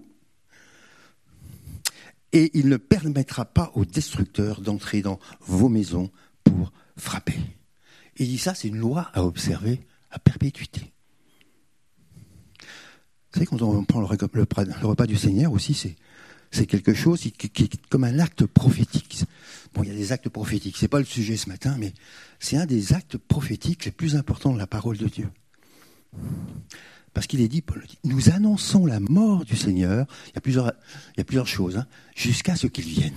Et il ne permettra pas aux destructeurs d'entrer dans vos maisons pour frapper. Il dit ça, c'est une loi à observer à perpétuité. Vous savez, quand on prend le repas du Seigneur aussi, c'est quelque chose qui est comme un acte prophétique. Bon, il y a des actes prophétiques, c'est pas le sujet ce matin, mais c'est un des actes prophétiques les plus importants de la parole de Dieu. Parce qu'il est dit, Paul dit, nous annonçons la mort du Seigneur, il y a plusieurs choses, jusqu'à ce qu'il vienne.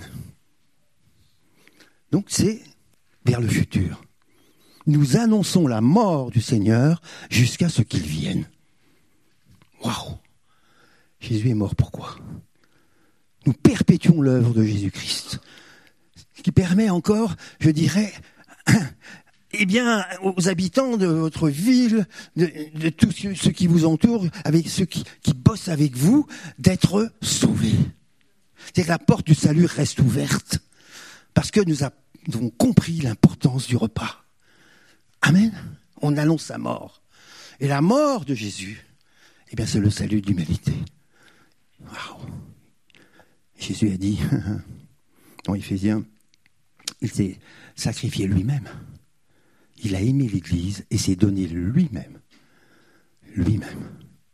Donc c'est vers le futur. Nous annonçons la mort du Seigneur jusqu'à ce qu'il vienne. Waouh! Jésus est mort pourquoi? Nous perpétuons l'œuvre de Jésus-Christ. Ce qui permet encore, je dirais, eh bien, aux habitants de votre ville, de tous ceux qui vous entourent, avec ceux qui bossent avec vous, d'être sauvés. C'est que la porte du salut reste ouverte, parce que nous avons compris l'importance du repas. Amen. On annonce sa mort. Et la mort de Jésus, eh bien, c'est le salut de l'humanité. Waouh. Jésus a dit, dans Éphésiens, il s'est sacrifié lui-même. Il a aimé l'Église et s'est donné lui-même. Lui-même.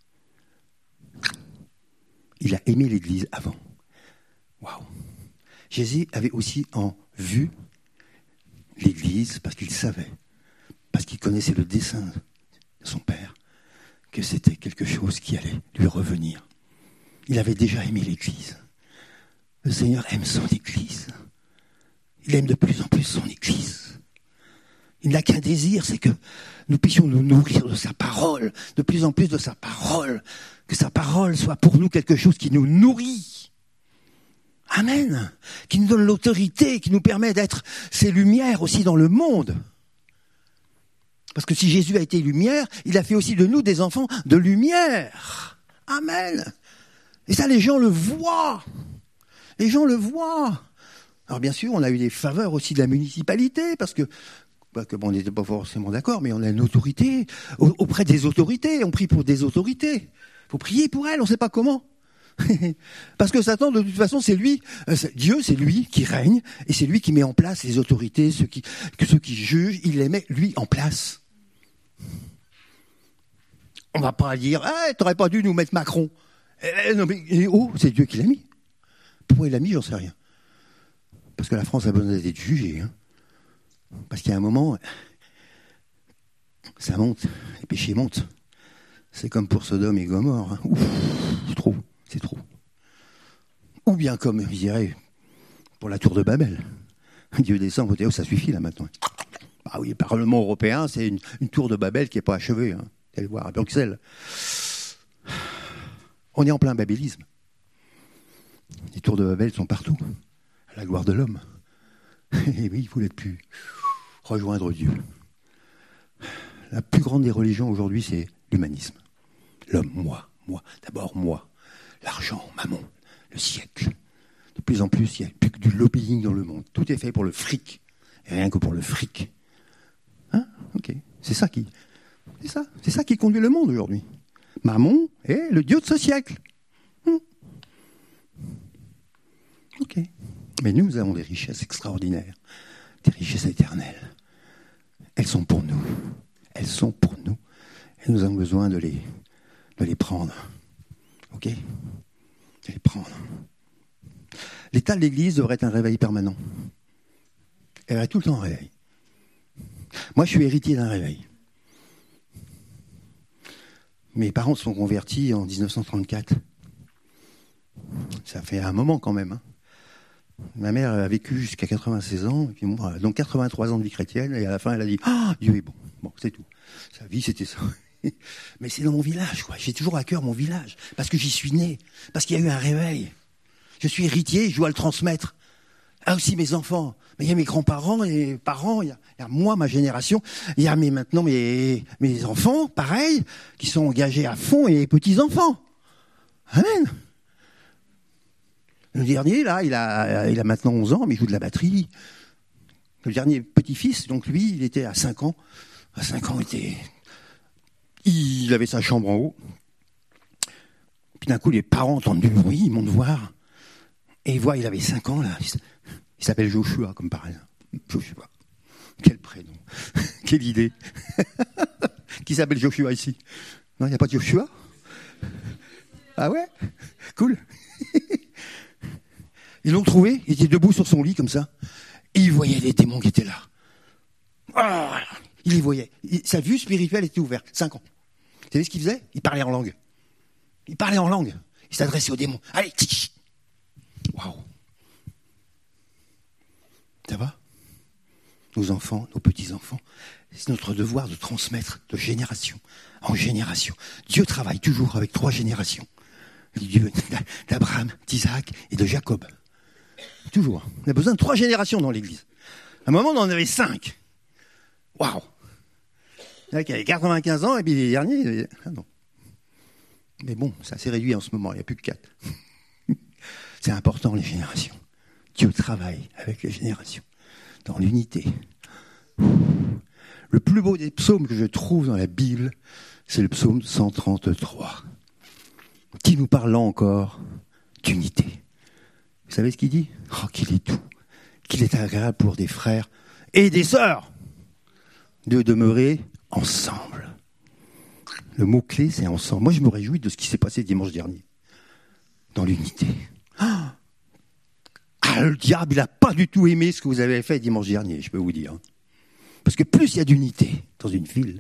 Il a aimé l'Église avant. Waouh. Jésus avait aussi en vue l'Église parce qu'il savait, parce qu'il connaissait le dessein de son Père, que c'était quelque chose qui allait lui revenir. Il avait déjà aimé l'Église. Le Seigneur aime son Église. Il aime de plus en plus son Église. Il n'a qu'un désir, c'est que nous puissions nous nourrir de sa parole, de plus en plus de sa parole, que sa parole soit pour nous quelque chose qui nous nourrit. Amen. Qui nous donne l'autorité, qui nous permet d'être ses lumières aussi dans le monde. Parce que si Jésus a été lumière, il a fait aussi de nous des enfants de lumière. Amen. Et ça, les gens le voient. Les gens le voient. Alors bien sûr, on a eu des faveurs aussi de la municipalité, parce que on n'était pas forcément d'accord, mais on a une autorité auprès des autorités. On prie pour des autorités. Il faut prier pour elles, on ne sait pas comment. Parce que Satan, de toute façon, c'est lui, Dieu, c'est lui qui règne, et c'est lui qui met en place les autorités, ceux qui jugent, il les met, lui, en place. On ne va pas dire, t'aurais pas dû nous mettre Macron. Non, mais, c'est Dieu qui l'a mis. Pourquoi il l'a mis, j'en sais rien. Parce que la France a besoin d'être jugée. Parce qu'il y a un moment, ça monte, les péchés montent. C'est comme pour Sodome et Gomorrhe. Ouf, c'est trop. Ou bien comme, je dirais, pour la tour de Babel. Dieu descend, ça suffit là maintenant. Ah oui, le Parlement européen, c'est une tour de Babel qui n'est pas achevée. Allez voir à Bruxelles. On est en plein babélisme. Les tours de Babel sont partout, à la gloire de l'homme. Et oui, il ne voulait plus rejoindre Dieu. La plus grande des religions aujourd'hui, c'est l'humanisme. L'homme, moi. D'abord moi. L'argent, mammon, le siècle. De plus en plus, il n'y a plus que du lobbying dans le monde. Tout est fait pour le fric. Et rien que pour le fric. Ok. C'est ça qui conduit le monde aujourd'hui. Mammon est le dieu de ce siècle. Ok. Mais nous avons des richesses extraordinaires, des richesses éternelles. Elles sont pour nous. Et nous avons besoin de les prendre. Ok ? De les prendre. L'état de l'Église devrait être un réveil permanent. Elle devrait tout le temps un réveil. Moi, je suis héritier d'un réveil. Mes parents se sont convertis en 1934. Ça fait un moment quand même. Ma mère a vécu jusqu'à 96 ans, et puis moi, donc 83 ans de vie chrétienne, et à la fin, elle a dit « Dieu est bon ». Bon, c'est tout. Sa vie, c'était ça. Mais c'est dans mon village, quoi. J'ai toujours à cœur mon village, parce que j'y suis né, parce qu'il y a eu un réveil. Je suis héritier, je dois le transmettre. Ah, aussi mes enfants. Mais il y a mes grands-parents, et parents, il y a moi, ma génération, il y a maintenant mes enfants, pareil, qui sont engagés à fond, et les petits-enfants. Amen. Le dernier, là, il a maintenant 11 ans, mais il joue de la batterie. Le dernier petit-fils, donc lui, il était à 5 ans. À 5 ans, il avait sa chambre en haut. Puis d'un coup, les parents entendent du bruit, ils montent voir. Et ils voient, il avait 5 ans, là. Il s'appelle Joshua, comme par hasard. Joshua. Quel prénom. Quelle idée. Qui s'appelle Joshua ici? Non, il n'y a pas de Joshua? Ah ouais? Cool. Ils l'ont trouvé, il était debout sur son lit, comme ça. Et il voyait les démons qui étaient là. Oh, il les voyait. Sa vue spirituelle était ouverte. 5 ans. Vous savez ce qu'il faisait? Il parlait en langue. Il parlait en langue. Il s'adressait aux démons. Allez, tch. Waouh. Ça va? Nos enfants, nos petits-enfants, c'est notre devoir de transmettre de génération en génération. Dieu travaille toujours avec 3 générations. Le Dieu d'Abraham, d'Isaac et de Jacob. Toujours. On a besoin de 3 générations dans l'Église. À un moment, on en avait 5. Waouh! Il y en a qui avaient 95 ans, et puis les derniers... Ah non. Mais bon, ça s'est réduit en ce moment, il n'y a plus que 4. C'est important, les générations. Dieu travaille avec les générations, dans l'unité. Le plus beau des psaumes que je trouve dans la Bible, c'est le psaume 133, qui nous parle là encore d'unité. Vous savez ce qu'il dit? Oh, qu'il est doux, qu'il est agréable pour des frères et des sœurs de demeurer ensemble. Le mot-clé, c'est ensemble. Moi, je me réjouis de ce qui s'est passé dimanche dernier, dans l'unité. Ah, le diable, il n'a pas du tout aimé ce que vous avez fait dimanche dernier, je peux vous dire. Parce que plus il y a d'unité dans une ville,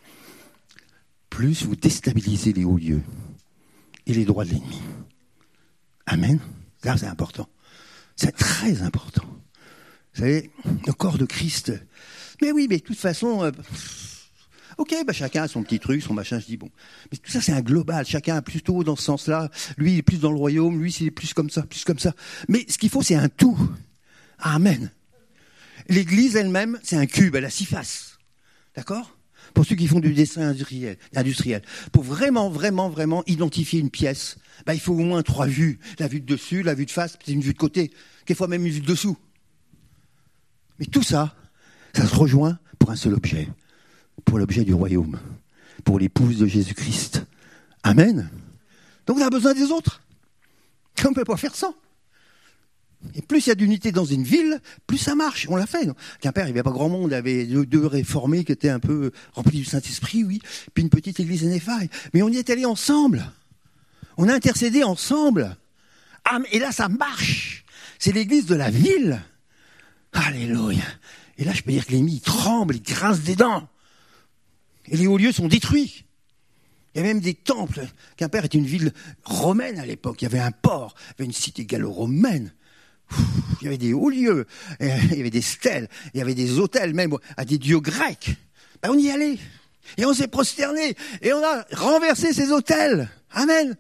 plus vous déstabilisez les hauts lieux et les droits de l'ennemi. Amen. Là, c'est important. C'est très important. Vous savez, le corps de Christ. Mais oui, mais de toute façon, ok, chacun a son petit truc, son machin, je dis bon. Mais tout ça, c'est un global. Chacun est plutôt dans ce sens-là. Lui, il est plus dans le royaume. Lui, il est plus comme ça, plus comme ça. Mais ce qu'il faut, c'est un tout. Amen. L'Église elle-même, c'est un cube, elle a 6 faces. D'accord? Pour ceux qui font du dessin industriel. Pour vraiment identifier une pièce, il faut au moins 3 vues. La vue de dessus, la vue de face, puis une vue de côté. Quelquefois même une vue de dessous. Mais tout ça, ça se rejoint pour un seul objet. Pour l'objet du royaume. Pour l'épouse de Jésus-Christ. Amen. Donc on a besoin des autres. On ne peut pas faire sans. Et plus il y a d'unité dans une ville, plus ça marche. On l'a fait. Quimper, il n'y avait pas grand monde. Il y avait 2 réformés qui étaient un peu remplis du Saint-Esprit, oui. Puis une petite église à Néphaï. Mais on y est allé ensemble. On a intercédé ensemble. Ah, et là, ça marche. C'est l'église de la ville. Alléluia. Et là, je peux dire que l'ennemi, il tremble, il grince des dents. Et les hauts lieux sont détruits. Il y avait même des temples. Quimper était une ville romaine à l'époque. Il y avait un port. Il y avait une cité gallo-romaine. Il y avait des hauts lieux, il y avait des stèles, il y avait des autels même à des dieux grecs. On y allait. Et on s'est prosterné. Et on a renversé ces autels. Amen.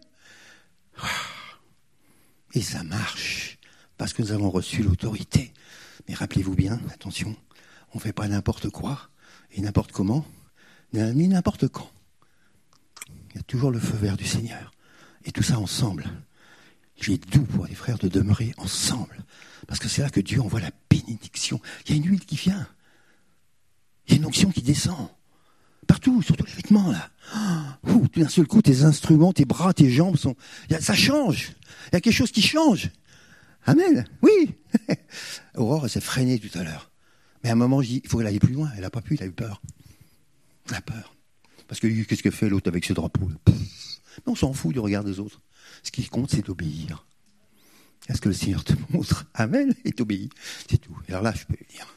Et ça marche. Parce que nous avons reçu l'autorité. Mais rappelez-vous bien, attention, on ne fait pas n'importe quoi, et n'importe comment, ni n'importe quand. Il y a toujours le feu vert du Seigneur. Et tout ça ensemble. Il est doux pour les frères de demeurer ensemble. Parce que c'est là que Dieu envoie la bénédiction. Il y a une huile qui vient. Il y a une onction qui descend. Partout, sur tous les vêtements, là. Tout d'un seul coup, tes instruments, tes bras, tes jambes sont... Ça change. Il y a quelque chose qui change. Amen. Oui. Aurore, elle s'est freinée tout à l'heure. Mais à un moment, je dis, il faut qu'elle aille plus loin. Elle n'a pas pu, elle a eu peur. Elle a peur. Parce que qu'est-ce que fait l'autre avec ce drapeau? On s'en fout du regard des autres. Ce qui compte, c'est d'obéir. Est-ce que le Seigneur te montre? Amen, et t'obéis. C'est tout. Et alors là, je peux dire.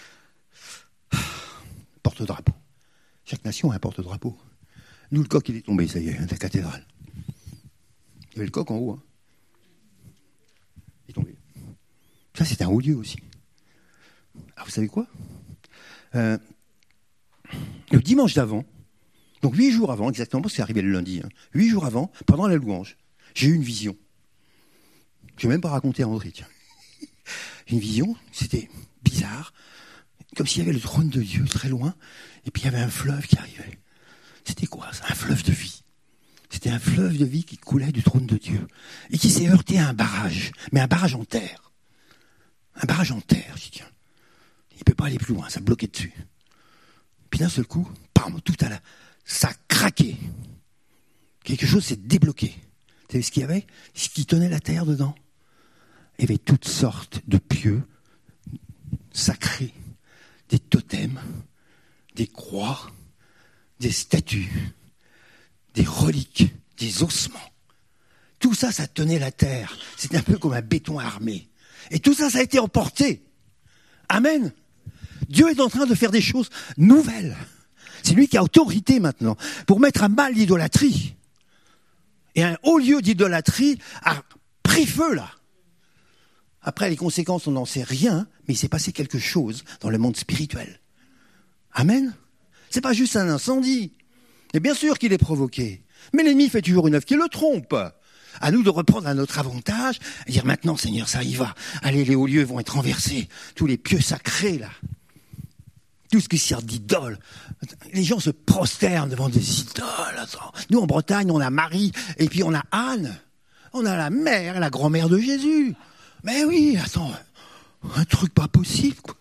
Porte-drapeau. Chaque nation a un porte-drapeau. Nous, le coq, il est tombé, ça y est, de la cathédrale. Il y avait le coq en haut. Hein. Il est tombé. Ça, c'est un haut lieu aussi. Ah, vous savez quoi? Le dimanche d'avant, donc 8 jours avant, exactement, parce que c'est arrivé le lundi, 8 jours avant, pendant la louange, j'ai eu une vision. Je ne vais même pas raconter à André, tiens. Une vision, c'était bizarre, comme s'il y avait le trône de Dieu très loin, et puis il y avait un fleuve qui arrivait. C'était quoi ça? Un fleuve de vie. C'était C'était un fleuve de vie qui coulait du trône de Dieu et qui s'est heurté à un barrage, mais un barrage en terre. Un barrage en terre, je dis tiens, il ne peut pas aller plus loin, ça bloquait dessus. Puis d'un seul coup, pam, ça a craqué. Quelque chose s'est débloqué. Vous savez ce qu'il y avait? Ce qui tenait la terre dedans. Il y avait toutes sortes de pieux sacrés, des totems, des croix, des statues, des reliques, des ossements. Tout ça, ça tenait la terre. C'était un peu comme un béton armé. Et tout ça, ça a été emporté. Amen. Dieu est en train de faire des choses nouvelles. C'est lui qui a autorité maintenant pour mettre à mal l'idolâtrie. Et un haut lieu d'idolâtrie a pris feu là. Après, les conséquences, on n'en sait rien, mais il s'est passé quelque chose dans le monde spirituel. Amen. C'est pas juste un incendie. Et bien sûr qu'il est provoqué. Mais l'ennemi fait toujours une œuvre qui le trompe. À nous de reprendre à notre avantage, et dire maintenant, Seigneur, ça y va. Allez, les hauts lieux vont être renversés. Tous les pieux sacrés, là. Tout ce qui sert d'idole. Les gens se prosternent devant des idoles. Attends. Nous, en Bretagne, on a Marie, et puis on a Anne. On a la mère, la grand-mère de Jésus. Mais oui, attends, un truc pas possible, quoi.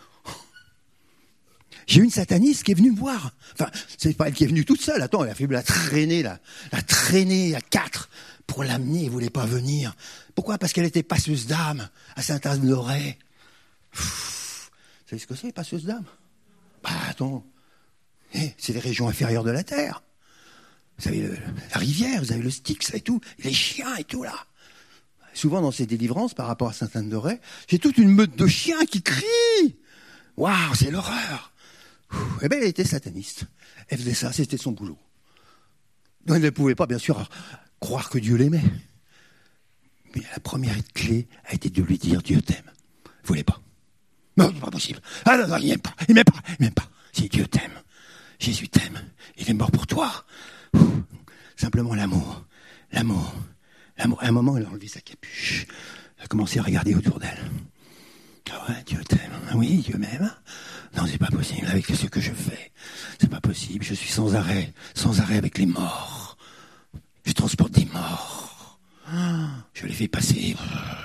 J'ai une sataniste qui est venue me voir. Enfin, c'est pas elle qui est venue toute seule. Attends, elle a fait la traîner à 4 pour l'amener. Elle voulait pas venir. Pourquoi? Parce qu'elle était passeuse d'âme à Sainte-Anne-d'Auray. Vous savez ce que c'est, passeuse d'âme? Bah, attends. C'est les régions inférieures de la terre. Vous avez la rivière, vous avez le Styx et tout, les chiens et tout, là. Souvent, dans ces délivrances, par rapport à Sainte-Anne-d'Auray, j'ai toute une meute de chiens qui crient. Waouh, c'est l'horreur. Eh bien, elle était sataniste. Elle faisait ça, c'était son boulot. Donc, elle ne pouvait pas, bien sûr, croire que Dieu l'aimait. Mais la première clé a été de lui dire « Dieu t'aime ». Elle ne voulait pas. Non, c'est pas possible. Ah non, il m'aime pas. Si Dieu t'aime, Jésus t'aime, il est mort pour toi. Simplement l'amour. À un moment, elle a enlevé sa capuche. Elle a commencé à regarder autour d'elle. Ah ouais, Dieu t'aime. Ah oui, Dieu m'aime. Non, c'est pas possible avec ce que je fais. C'est pas possible. Je suis sans arrêt avec les morts. Je transporte des morts. Je les fais passer.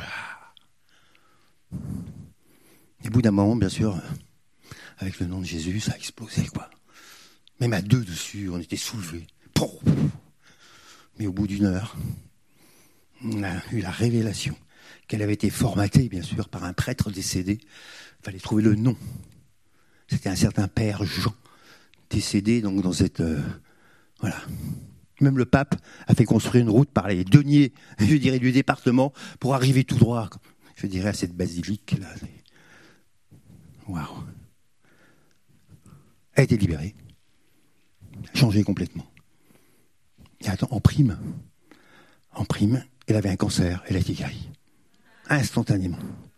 Et au bout d'un moment, bien sûr, avec le nom de Jésus, ça a explosé, quoi. Même à 2 dessus, on était soulevés. Mais au bout d'1 heure, on a eu la révélation qu'elle avait été formatée, bien sûr, par un prêtre décédé. Il fallait trouver le nom. C'était un certain père Jean, décédé donc dans cette... voilà. Même le pape a fait construire une route par les deniers, je dirais, du département pour arriver tout droit, je dirais, à cette basilique-là. Waouh. Elle a été libérée. Changée complètement. Et attends, en prime, elle avait un cancer, elle a été guérie. Instantanément.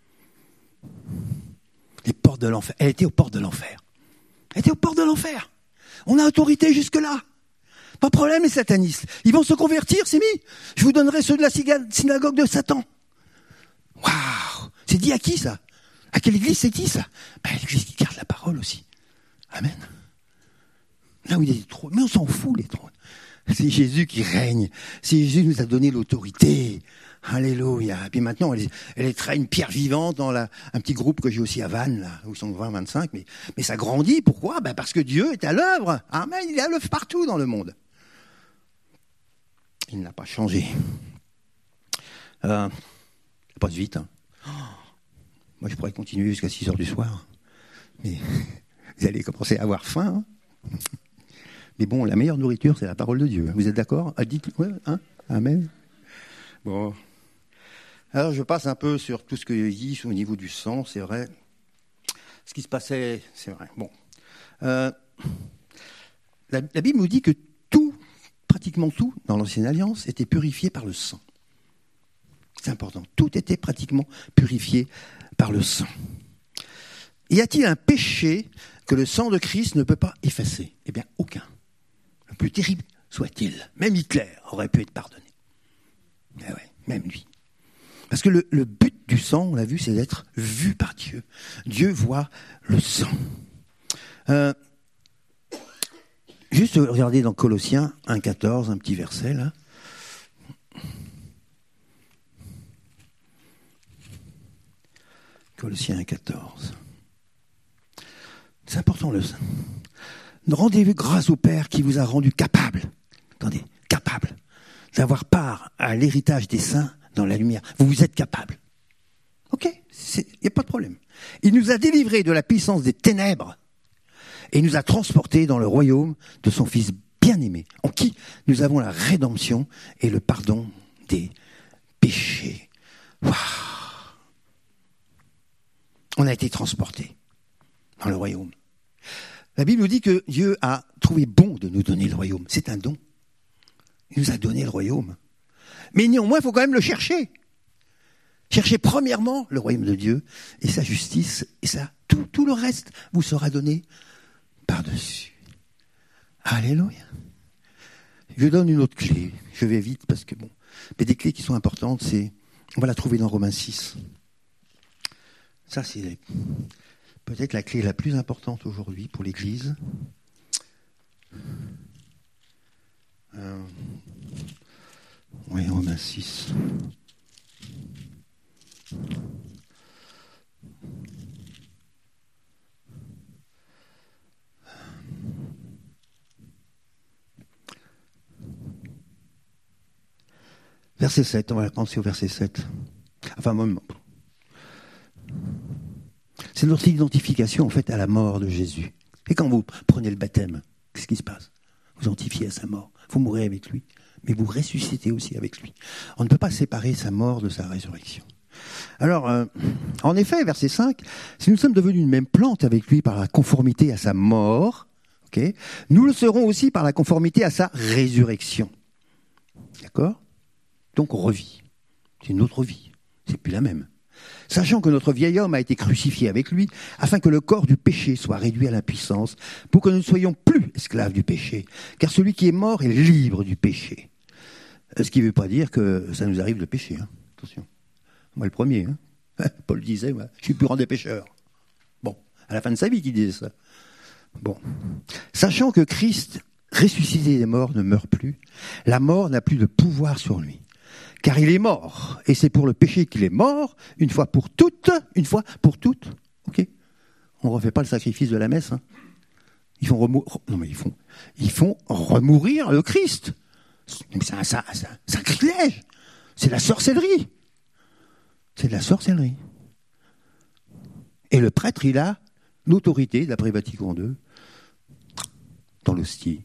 Les portes de l'enfer. Elle était aux portes de l'enfer. On a autorité jusque-là. Pas de problème, les satanistes. Ils vont se convertir, c'est mis. Je vous donnerai ceux de la synagogue de Satan. Waouh. C'est dit à qui, ça? À quelle église c'est dit, ça? L'église qui garde la parole aussi. Amen. Là où il y a des trônes. Mais on s'en fout, les trônes. C'est Jésus qui règne. C'est Jésus qui nous a donné l'autorité. Alléluia. Et puis maintenant, elle est une pierre vivante dans un petit groupe que j'ai aussi à Vannes, là, où ils sont 20, 25. Mais ça grandit. Pourquoi? Parce que Dieu est à l'œuvre. Amen. Il est à l'œuvre partout dans le monde. Il n'a pas changé. Ça passe vite. Hein. Moi, je pourrais continuer jusqu'à 6 heures du soir. Mais vous allez commencer à avoir faim. Hein. Mais bon, la meilleure nourriture, c'est la parole de Dieu. Vous êtes d'accord? Dites, ouais, hein? Amen. Bon. Alors, je passe un peu sur tout ce que je dis au niveau du sang, c'est vrai. Ce qui se passait, c'est vrai. Bon. La Bible nous dit que pratiquement tout, dans l'Ancienne Alliance, était purifié par le sang. C'est important. Tout était pratiquement purifié par le sang. Y a-t-il un péché que le sang de Christ ne peut pas effacer? Eh bien, aucun. Le plus terrible soit-il. Même Hitler aurait pu être pardonné. Eh ouais, même lui. Parce que le but du sang, on l'a vu, c'est d'être vu par Dieu. Dieu voit le sang. Juste regarder dans Colossiens 1,14, un petit verset là. Colossiens 1,14. C'est important le ça. Rendez-vous grâce au Père qui vous a rendu capable, attendez, capable, d'avoir part à l'héritage des saints dans la lumière. Vous êtes capable. Ok, il n'y a pas de problème. Il nous a délivrés de la puissance des ténèbres et nous a transportés dans le royaume de son Fils bien-aimé, en qui nous avons la rédemption et le pardon des péchés. Waouh! On a été transportés dans le royaume. La Bible nous dit que Dieu a trouvé bon de nous donner le royaume. C'est un don. Il nous a donné le royaume. Mais néanmoins, il faut quand même le chercher. Cherchez premièrement le royaume de Dieu et sa justice, et ça, tout le reste vous sera donné par-dessus. Alléluia. Je donne une autre clé. Je vais vite parce que bon. Mais des clés qui sont importantes, on va la trouver dans Romains 6. Ça, c'est peut-être la clé la plus importante aujourd'hui pour l'Église. Oui, Romains 6. Verset 7, on va penser au verset 7. Enfin, c'est notre identification en fait à la mort de Jésus. Et quand vous prenez le baptême, qu'est-ce qui se passe? Vous identifiez à sa mort. Vous mourrez avec lui, mais vous ressuscitez aussi avec lui. On ne peut pas séparer sa mort de sa résurrection. Alors, en effet, verset 5, si nous sommes devenus une même plante avec lui par la conformité à sa mort, okay, nous le serons aussi par la conformité à sa résurrection. D'accord? Donc on revit. C'est une autre vie. C'est plus la même. Sachant que notre vieil homme a été crucifié avec lui, afin que le corps du péché soit réduit à l'impuissance, pour que nous ne soyons plus esclaves du péché. Car celui qui est mort est libre du péché. Ce qui ne veut pas dire que ça nous arrive de pécher. Hein. Attention. Moi le premier. Hein. Paul disait, ouais, je suis plus grand des pécheurs. Bon, à la fin de sa vie qu'il disait ça. Bon. Sachant que Christ, ressuscité des morts, ne meurt plus, la mort n'a plus de pouvoir sur lui. Car il est mort, et c'est pour le péché qu'il est mort, une fois pour toutes, ok? On ne refait pas le sacrifice de la messe, hein. Ils font remourir le Christ. C'est un sacrilège. C'est la sorcellerie. C'est de la sorcellerie. Et le prêtre, il a l'autorité, d'après Vatican II, dans l'hostie.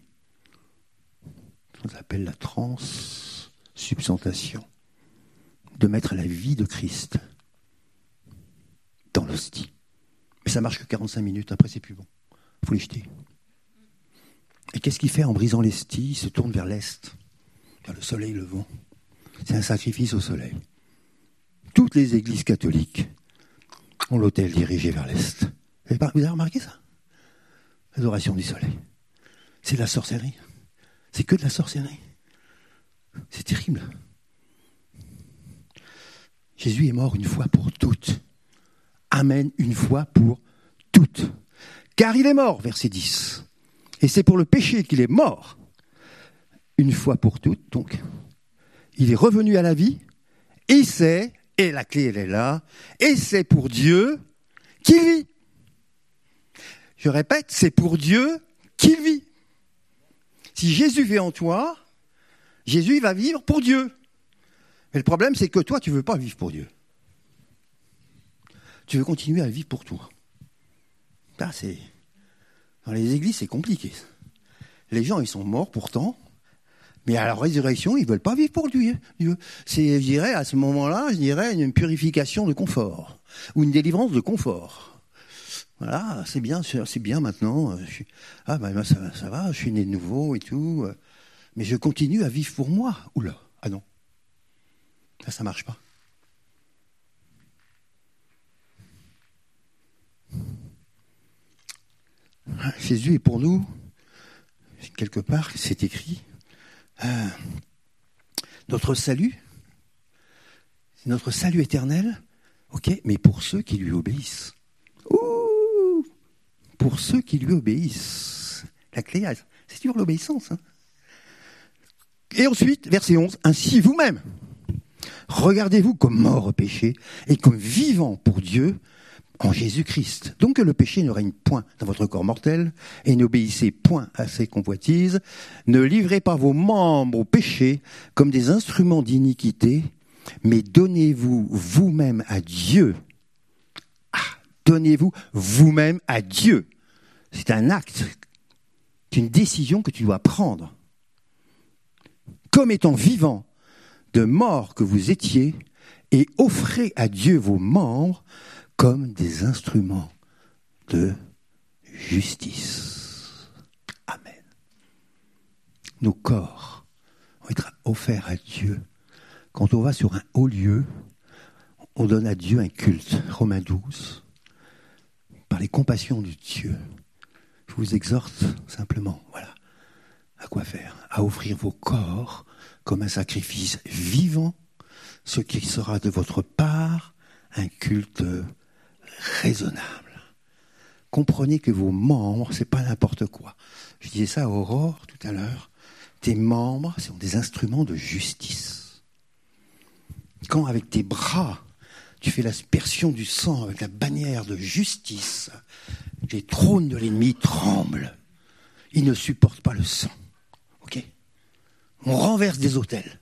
On appelle la transsubstantiation, de mettre la vie de Christ dans l'hostie. Mais ça marche que 45 minutes, après c'est plus bon. Il faut les jeter. Et qu'est-ce qu'il fait en brisant l'hostie? Il se tourne vers l'est, vers le soleil levant. C'est un sacrifice au soleil. Toutes les églises catholiques ont l'autel dirigé vers l'est. Vous avez remarqué ça? L'adoration du soleil. C'est de la sorcellerie. C'est que de la sorcellerie. C'est terrible. Jésus est mort une fois pour toutes. Amen, une fois pour toutes. Car il est mort, verset 10. Et c'est pour le péché qu'il est mort. Une fois pour toutes, donc. Il est revenu à la vie. Et c'est, et la clé elle est là, et c'est pour Dieu qu'il vit. Je répète, c'est pour Dieu qu'il vit. Si Jésus vit en toi, Jésus il va vivre pour Dieu. Mais le problème, c'est que toi, tu ne veux pas vivre pour Dieu. Tu veux continuer à vivre pour toi. Là, dans les églises, c'est compliqué. Les gens, ils sont morts pourtant, mais à la résurrection, ils ne veulent pas vivre pour Dieu. C'est, je dirais, à ce moment-là, une purification de confort, ou une délivrance de confort. Voilà, c'est bien maintenant. Ça va, je suis né de nouveau et tout. Mais je continue à vivre pour moi. Oula, ah non. Ça marche pas. Jésus est pour nous, quelque part, c'est écrit, notre salut éternel, ok, mais pour ceux qui lui obéissent. Ouh, pour ceux qui lui obéissent. La clé, c'est toujours l'obéissance. Hein. Et ensuite, verset 11, ainsi vous-même, regardez-vous comme mort au péché et comme vivant pour Dieu en Jésus-Christ. Donc que le péché ne règne point dans votre corps mortel, et n'obéissez point à ses convoitises. Ne livrez pas vos membres au péché comme des instruments d'iniquité, mais donnez-vous vous-même à Dieu. Donnez-vous vous-même à Dieu. C'est un acte, c'est une décision que tu dois prendre. Comme étant vivant de mort que vous étiez, et offrez à Dieu vos membres comme des instruments de justice. Amen. Nos corps vont être offerts à Dieu. Quand on va sur un haut lieu, on donne à Dieu un culte. Romains 12. Par les compassions de Dieu, je vous exhorte simplement, voilà, à quoi faire? À offrir vos corps comme un sacrifice vivant, ce qui sera de votre part un culte raisonnable. Comprenez que vos membres, c'est pas n'importe quoi. Je disais ça à Aurore tout à l'heure. Tes membres sont des instruments de justice. Quand avec tes bras, tu fais l'aspersion du sang avec la bannière de justice, les trônes de l'ennemi tremblent. Ils ne supportent pas le sang. Ok ? On renverse des autels.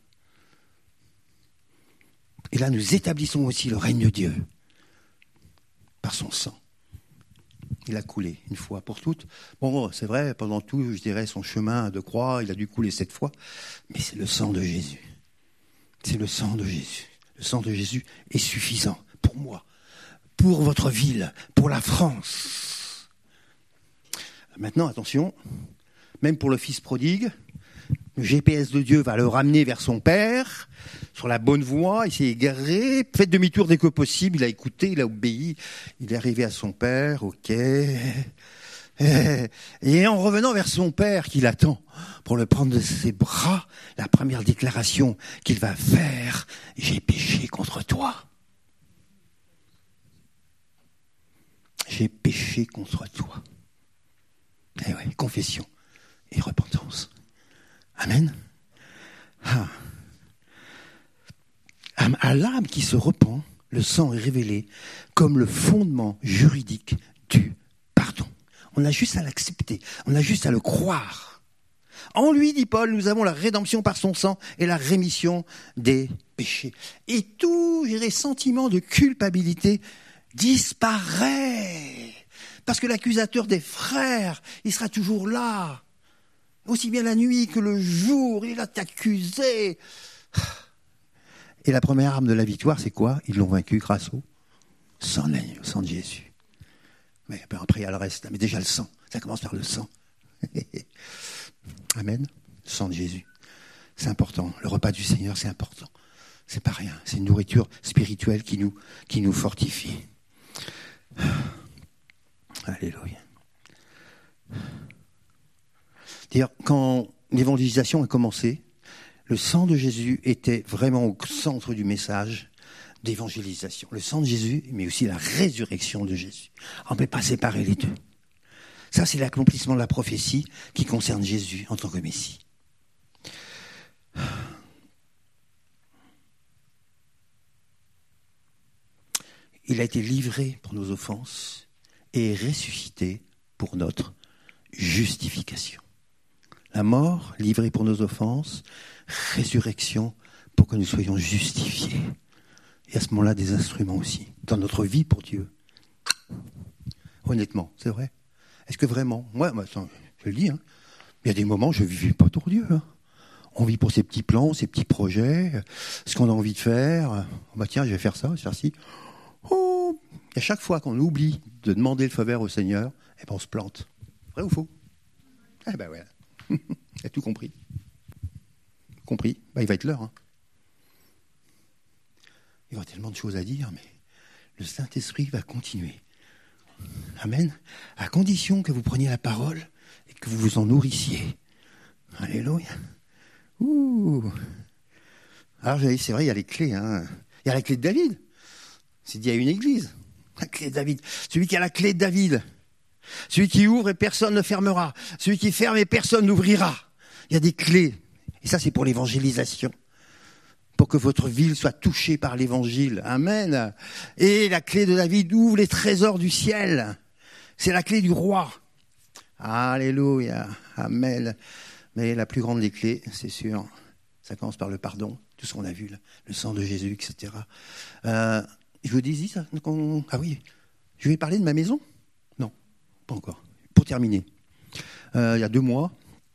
Et là, nous établissons aussi le règne de Dieu par son sang. Il a coulé une fois pour toutes. Bon, c'est vrai, pendant tout, je dirais, son chemin de croix, il a dû couler 7 fois. Mais c'est le sang de Jésus. C'est le sang de Jésus. Le sang de Jésus est suffisant pour moi, pour votre ville, pour la France. Maintenant, attention, même pour le fils prodigue, le GPS de Dieu va le ramener vers son père, sur la bonne voie, il s'est égaré, faites demi-tour dès que possible, il a écouté, il a obéi, il est arrivé à son père, ok. Et en revenant vers son père qui l'attend pour le prendre de ses bras, la première déclaration qu'il va faire, j'ai péché contre toi. J'ai péché contre toi. Eh ouais, confession et repentance. Amen. À l'âme qui se repent, le sang est révélé comme le fondement juridique du pardon. On a juste à l'accepter, on a juste à le croire. En lui, dit Paul, nous avons la rédemption par son sang et la rémission des péchés. Et tout, sentiment de culpabilité disparaît. Parce que l'accusateur des frères, il sera toujours là. Aussi bien la nuit que le jour, il va t'accuser. Et la première arme de la victoire, c'est quoi? Ils l'ont vaincu grâce au sang de l'agneau, sang de Jésus. Mais après, il y a le reste. Mais déjà le sang, ça commence par le sang. Amen. Le sang de Jésus. C'est important. Le repas du Seigneur, c'est important. C'est pas rien. C'est une nourriture spirituelle qui nous fortifie. Alléluia. D'ailleurs, quand l'évangélisation a commencé, le sang de Jésus était vraiment au centre du message d'évangélisation. Le sang de Jésus, mais aussi la résurrection de Jésus. On ne peut pas séparer les deux. Ça, c'est l'accomplissement de la prophétie qui concerne Jésus en tant que Messie. Il a été livré pour nos offenses et ressuscité pour notre justification. La mort, livrée pour nos offenses, résurrection pour que nous soyons justifiés. Et à ce moment-là, des instruments aussi, dans notre vie pour Dieu. Honnêtement, c'est vrai. Est-ce que vraiment, moi, je le dis, hein, il y a des moments où je ne vis pas pour Dieu. Hein. On vit pour ses petits plans, ses petits projets, ce qu'on a envie de faire. Bah tiens, je vais faire ça, je vais faire ci. Oh, et à chaque fois qu'on oublie de demander le feu vert au Seigneur, eh ben on se plante. Vrai ou faux? Eh ben voilà. Il a tout compris. Compris? Ben, il va être l'heure. Hein. Il y aura tellement de choses à dire, mais le Saint-Esprit va continuer. Amen. À condition que vous preniez la parole et que vous vous en nourrissiez. Alléluia. Ouh. Alors, c'est vrai, il y a les clés. Hein. Il y a la clé de David. C'est dit à une église. La clé de David. Celui qui a la clé de David. Celui qui ouvre et personne ne fermera. Celui qui ferme et personne n'ouvrira. Il y a des clés. Et ça, c'est pour l'évangélisation. pour que votre ville soit touchée par l'évangile. Amen. Et la clé de David ouvre les trésors du ciel. C'est la clé du roi. Alléluia. Amen. Mais la plus grande des clés, c'est sûr, ça commence par le pardon. Tout ce qu'on a vu, là, le sang de Jésus, etc. Je vous dis ça. Ah oui, je vais parler de ma maison ? Non, pas encore. Pour terminer, il y a 2 mois,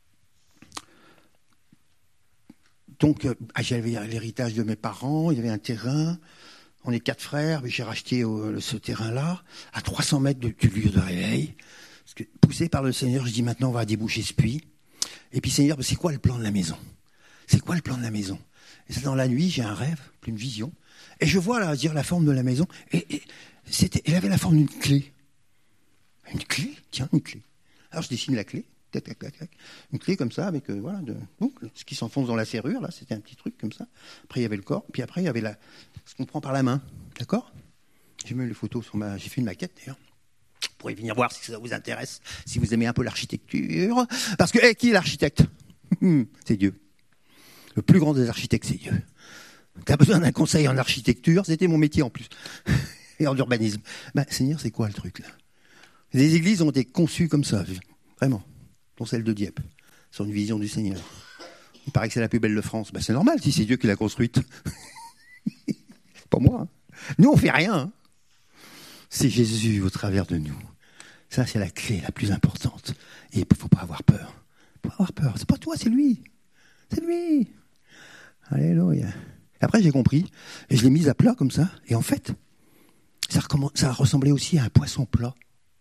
donc j'avais l'héritage de mes parents, il y avait un terrain, on est 4 frères, j'ai racheté ce terrain-là, à 300 mètres du lieu de réveil. Parce que, poussé par le Seigneur, je dis maintenant on va déboucher ce puits. Et puis Seigneur, c'est quoi le plan de la maison ? C'est quoi le plan de la maison ? Et ça, dans la nuit, j'ai un rêve, une vision, et je vois là, dire la forme de la maison, et elle avait la forme d'une clé. Une clé ? Tiens, une clé. Alors je dessine la clé, tac, tac, tac, tac. Une clé comme ça, avec voilà, ce qui s'enfonce dans la serrure, là, c'était un petit truc comme ça. Après il y avait le corps, puis après il y avait ce qu'on prend par la main, d'accord ? J'ai mis les photos j'ai fait une maquette d'ailleurs. Vous pourrez venir voir si ça vous intéresse, si vous aimez un peu l'architecture. Parce que, qui est l'architecte ? C'est Dieu. Le plus grand des architectes, c'est Dieu. Tu as besoin d'un conseil en architecture, c'était mon métier en plus, et en urbanisme. Seigneur, c'est quoi le truc là ? Les églises ont été conçues comme ça, vraiment, dont celle de Dieppe, sur une vision du Seigneur. Il paraît que c'est la plus belle de France. C'est normal si c'est Dieu qui l'a construite. C'est pas moi. Hein. Nous, on fait rien. Hein. C'est Jésus au travers de nous. Ça, c'est la clé la plus importante. Et il ne faut pas avoir peur. Il ne faut pas avoir peur. C'est pas toi, c'est lui. C'est lui. Alléluia. Après, j'ai compris. Et je l'ai mise à plat comme ça. Et en fait, ça ressemblait aussi à un poisson plat.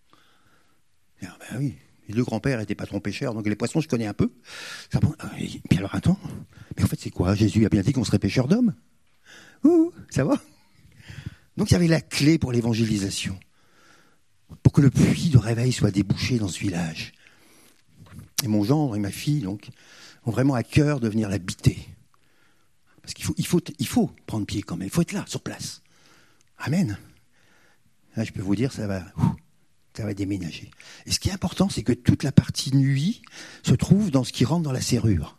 Oui. Les 2 grands-pères n'étaient pas trop pêcheurs, donc les poissons, je connais un peu. Et puis alors, attends. Mais en fait, c'est quoi ? Jésus a bien dit qu'on serait pêcheurs d'hommes. Ouh, ça va ? Donc il y avait la clé pour l'évangélisation, pour que le puits de réveil soit débouché dans ce village. Et mon gendre et ma fille donc ont vraiment à cœur de venir l'habiter. Parce qu'il faut prendre pied quand même, il faut être là, sur place. Amen. Là, je peux vous dire, ça va déménager. Et ce qui est important, c'est que toute la partie nuit se trouve dans ce qui rentre dans la serrure.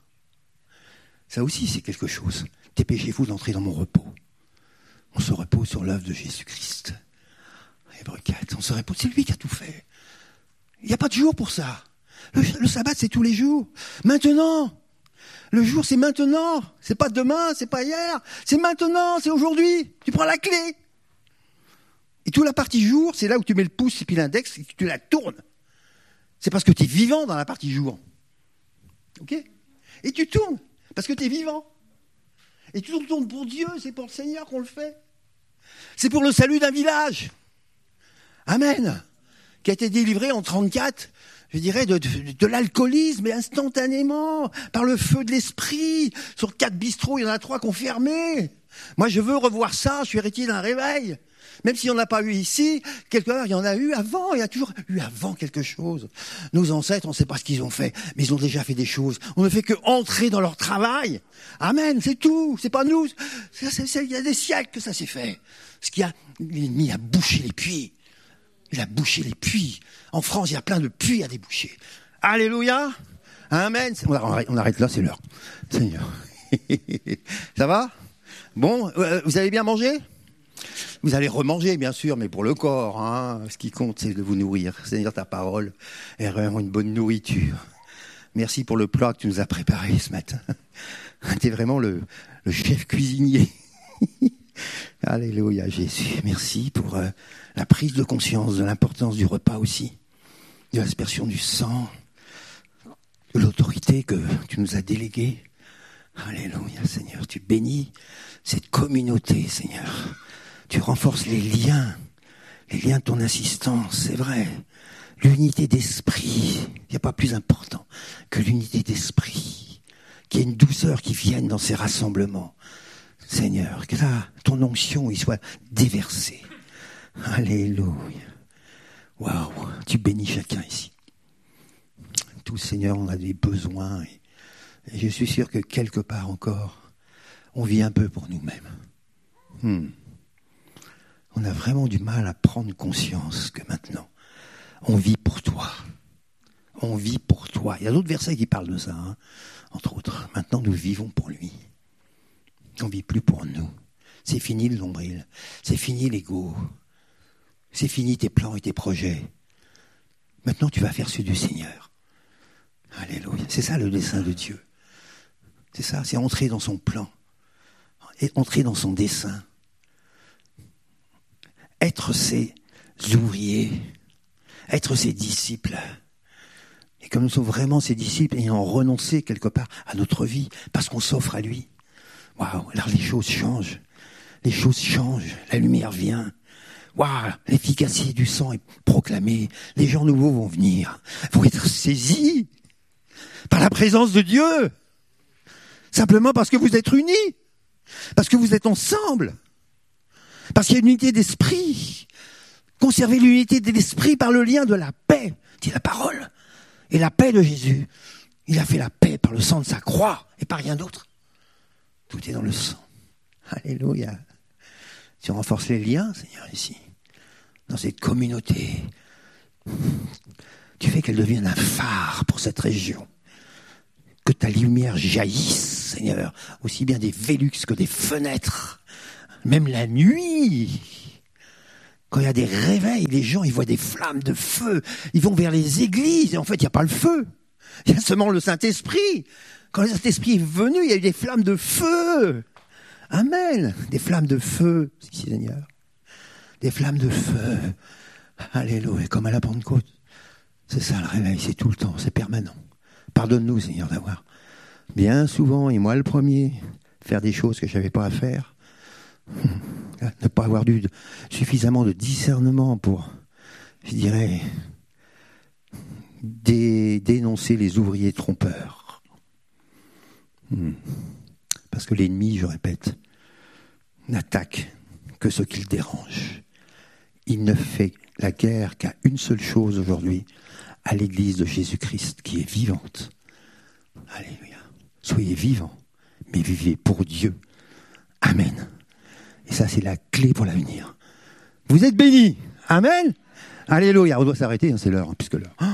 Ça aussi, c'est quelque chose. Dépêchez-vous d'entrer dans mon repos. On se repose sur l'œuvre de Jésus-Christ. Hébreux 4, on se repose. C'est lui qui a tout fait. Il n'y a pas de jour pour ça. Le sabbat, c'est tous les jours. Maintenant. Le jour, c'est maintenant. C'est pas demain, c'est pas hier. C'est maintenant, c'est aujourd'hui. Tu prends la clé. Et toute la partie jour, c'est là où tu mets le pouce et puis l'index et que tu la tournes. C'est parce que tu es vivant dans la partie jour. Ok ? Et tu tournes parce que tu es vivant. Et tu tournes pour Dieu, c'est pour le Seigneur qu'on le fait. C'est pour le salut d'un village. Amen. Qui a été délivré en 1934, je dirais, de l'alcoolisme, et instantanément, par le feu de l'esprit. Sur 4 bistrots, il y en a 3 qui ont fermé. Moi, je veux revoir ça, je suis héritier d'un réveil. Même s'il n'y en a pas eu ici, quelque part, il y en a eu avant, il y a toujours eu avant quelque chose. Nos ancêtres, on ne sait pas ce qu'ils ont fait, mais ils ont déjà fait des choses. On ne fait que entrer dans leur travail. Amen, c'est tout, c'est pas nous. Il y a des siècles que ça s'est fait. L'ennemi a bouché les puits. Il a bouché les puits. En France, il y a plein de puits à déboucher. Alléluia. Amen. On arrête là, c'est l'heure. Seigneur. Ça va ? Bon, vous avez bien mangé ? Vous allez remanger, bien sûr, mais pour le corps. Hein. Ce qui compte, c'est de vous nourrir. Seigneur, ta parole est vraiment une bonne nourriture. Merci pour le plat que tu nous as préparé ce matin. Tu es vraiment le chef cuisinier. Alléluia, Jésus. Merci pour la prise de conscience de l'importance du repas aussi, de l'aspersion du sang, de l'autorité que tu nous as déléguée. Alléluia, Seigneur. Tu bénis cette communauté, Seigneur. Tu renforces les liens de ton assistance, c'est vrai. L'unité d'esprit, il n'y a pas plus important que l'unité d'esprit. Qu'il y ait une douceur qui vienne dans ces rassemblements. Seigneur, que là, ton onction y soit déversée. Alléluia. Waouh, tu bénis chacun ici. Tous, Seigneur, on a des besoins. Et je suis sûr que quelque part encore, on vit un peu pour nous-mêmes. On a vraiment du mal à prendre conscience que maintenant, on vit pour toi. On vit pour toi. Il y a d'autres versets qui parlent de ça, hein. Entre autres. Maintenant, nous vivons pour lui. On ne vit plus pour nous. C'est fini le nombril. C'est fini l'ego. C'est fini tes plans et tes projets. Maintenant, tu vas faire celui du Seigneur. Alléluia. C'est ça le dessein de Dieu. C'est ça, c'est entrer dans son plan. Et entrer dans son dessein. Être ses ouvriers. Être ses disciples. Et comme nous sommes vraiment ses disciples, ayant renoncé quelque part à notre vie, parce qu'on s'offre à lui. Waouh, alors les choses changent. Les choses changent. La lumière vient. Waouh, l'efficacité du sang est proclamée. Les gens nouveaux vont venir. Vont être saisis par la présence de Dieu. Simplement parce que vous êtes unis. Parce que vous êtes ensemble. Parce qu'il y a une unité d'esprit. Conservez l'unité de l'esprit par le lien de la paix, dit la parole. Et la paix de Jésus, il a fait la paix par le sang de sa croix et par rien d'autre. Tout est dans le sang. Alléluia. Tu renforces les liens, Seigneur, ici, dans cette communauté. Tu fais qu'elle devienne un phare pour cette région. Que ta lumière jaillisse, Seigneur, aussi bien des Vélux que des fenêtres, même la nuit. Quand il y a des réveils, les gens, ils voient des flammes de feu. Ils vont vers les églises et en fait, il n'y a pas le feu. Il y a seulement le Saint-Esprit. Quand le Saint-Esprit est venu, il y a eu des flammes de feu. Amen. Des flammes de feu, Seigneur. Des flammes de feu. Alléluia. Comme à la Pentecôte. C'est ça le réveil, c'est tout le temps, c'est permanent. Pardonne-nous, Seigneur, d'avoir bien souvent, et moi le premier, faire des choses que je n'avais pas à faire. Ne pas avoir eu suffisamment de discernement pour, je dirais, dénoncer les ouvriers trompeurs. Parce que l'ennemi, je répète, n'attaque que ce qu'il dérange. Il ne fait la guerre qu'à une seule chose aujourd'hui, à l'Église de Jésus-Christ qui est vivante. Alléluia. Soyez vivants, mais vivez pour Dieu. Amen. Et ça, c'est la clé pour l'avenir. Vous êtes bénis. Amen. Alléluia. On doit s'arrêter, hein, c'est l'heure, puisque l'heure.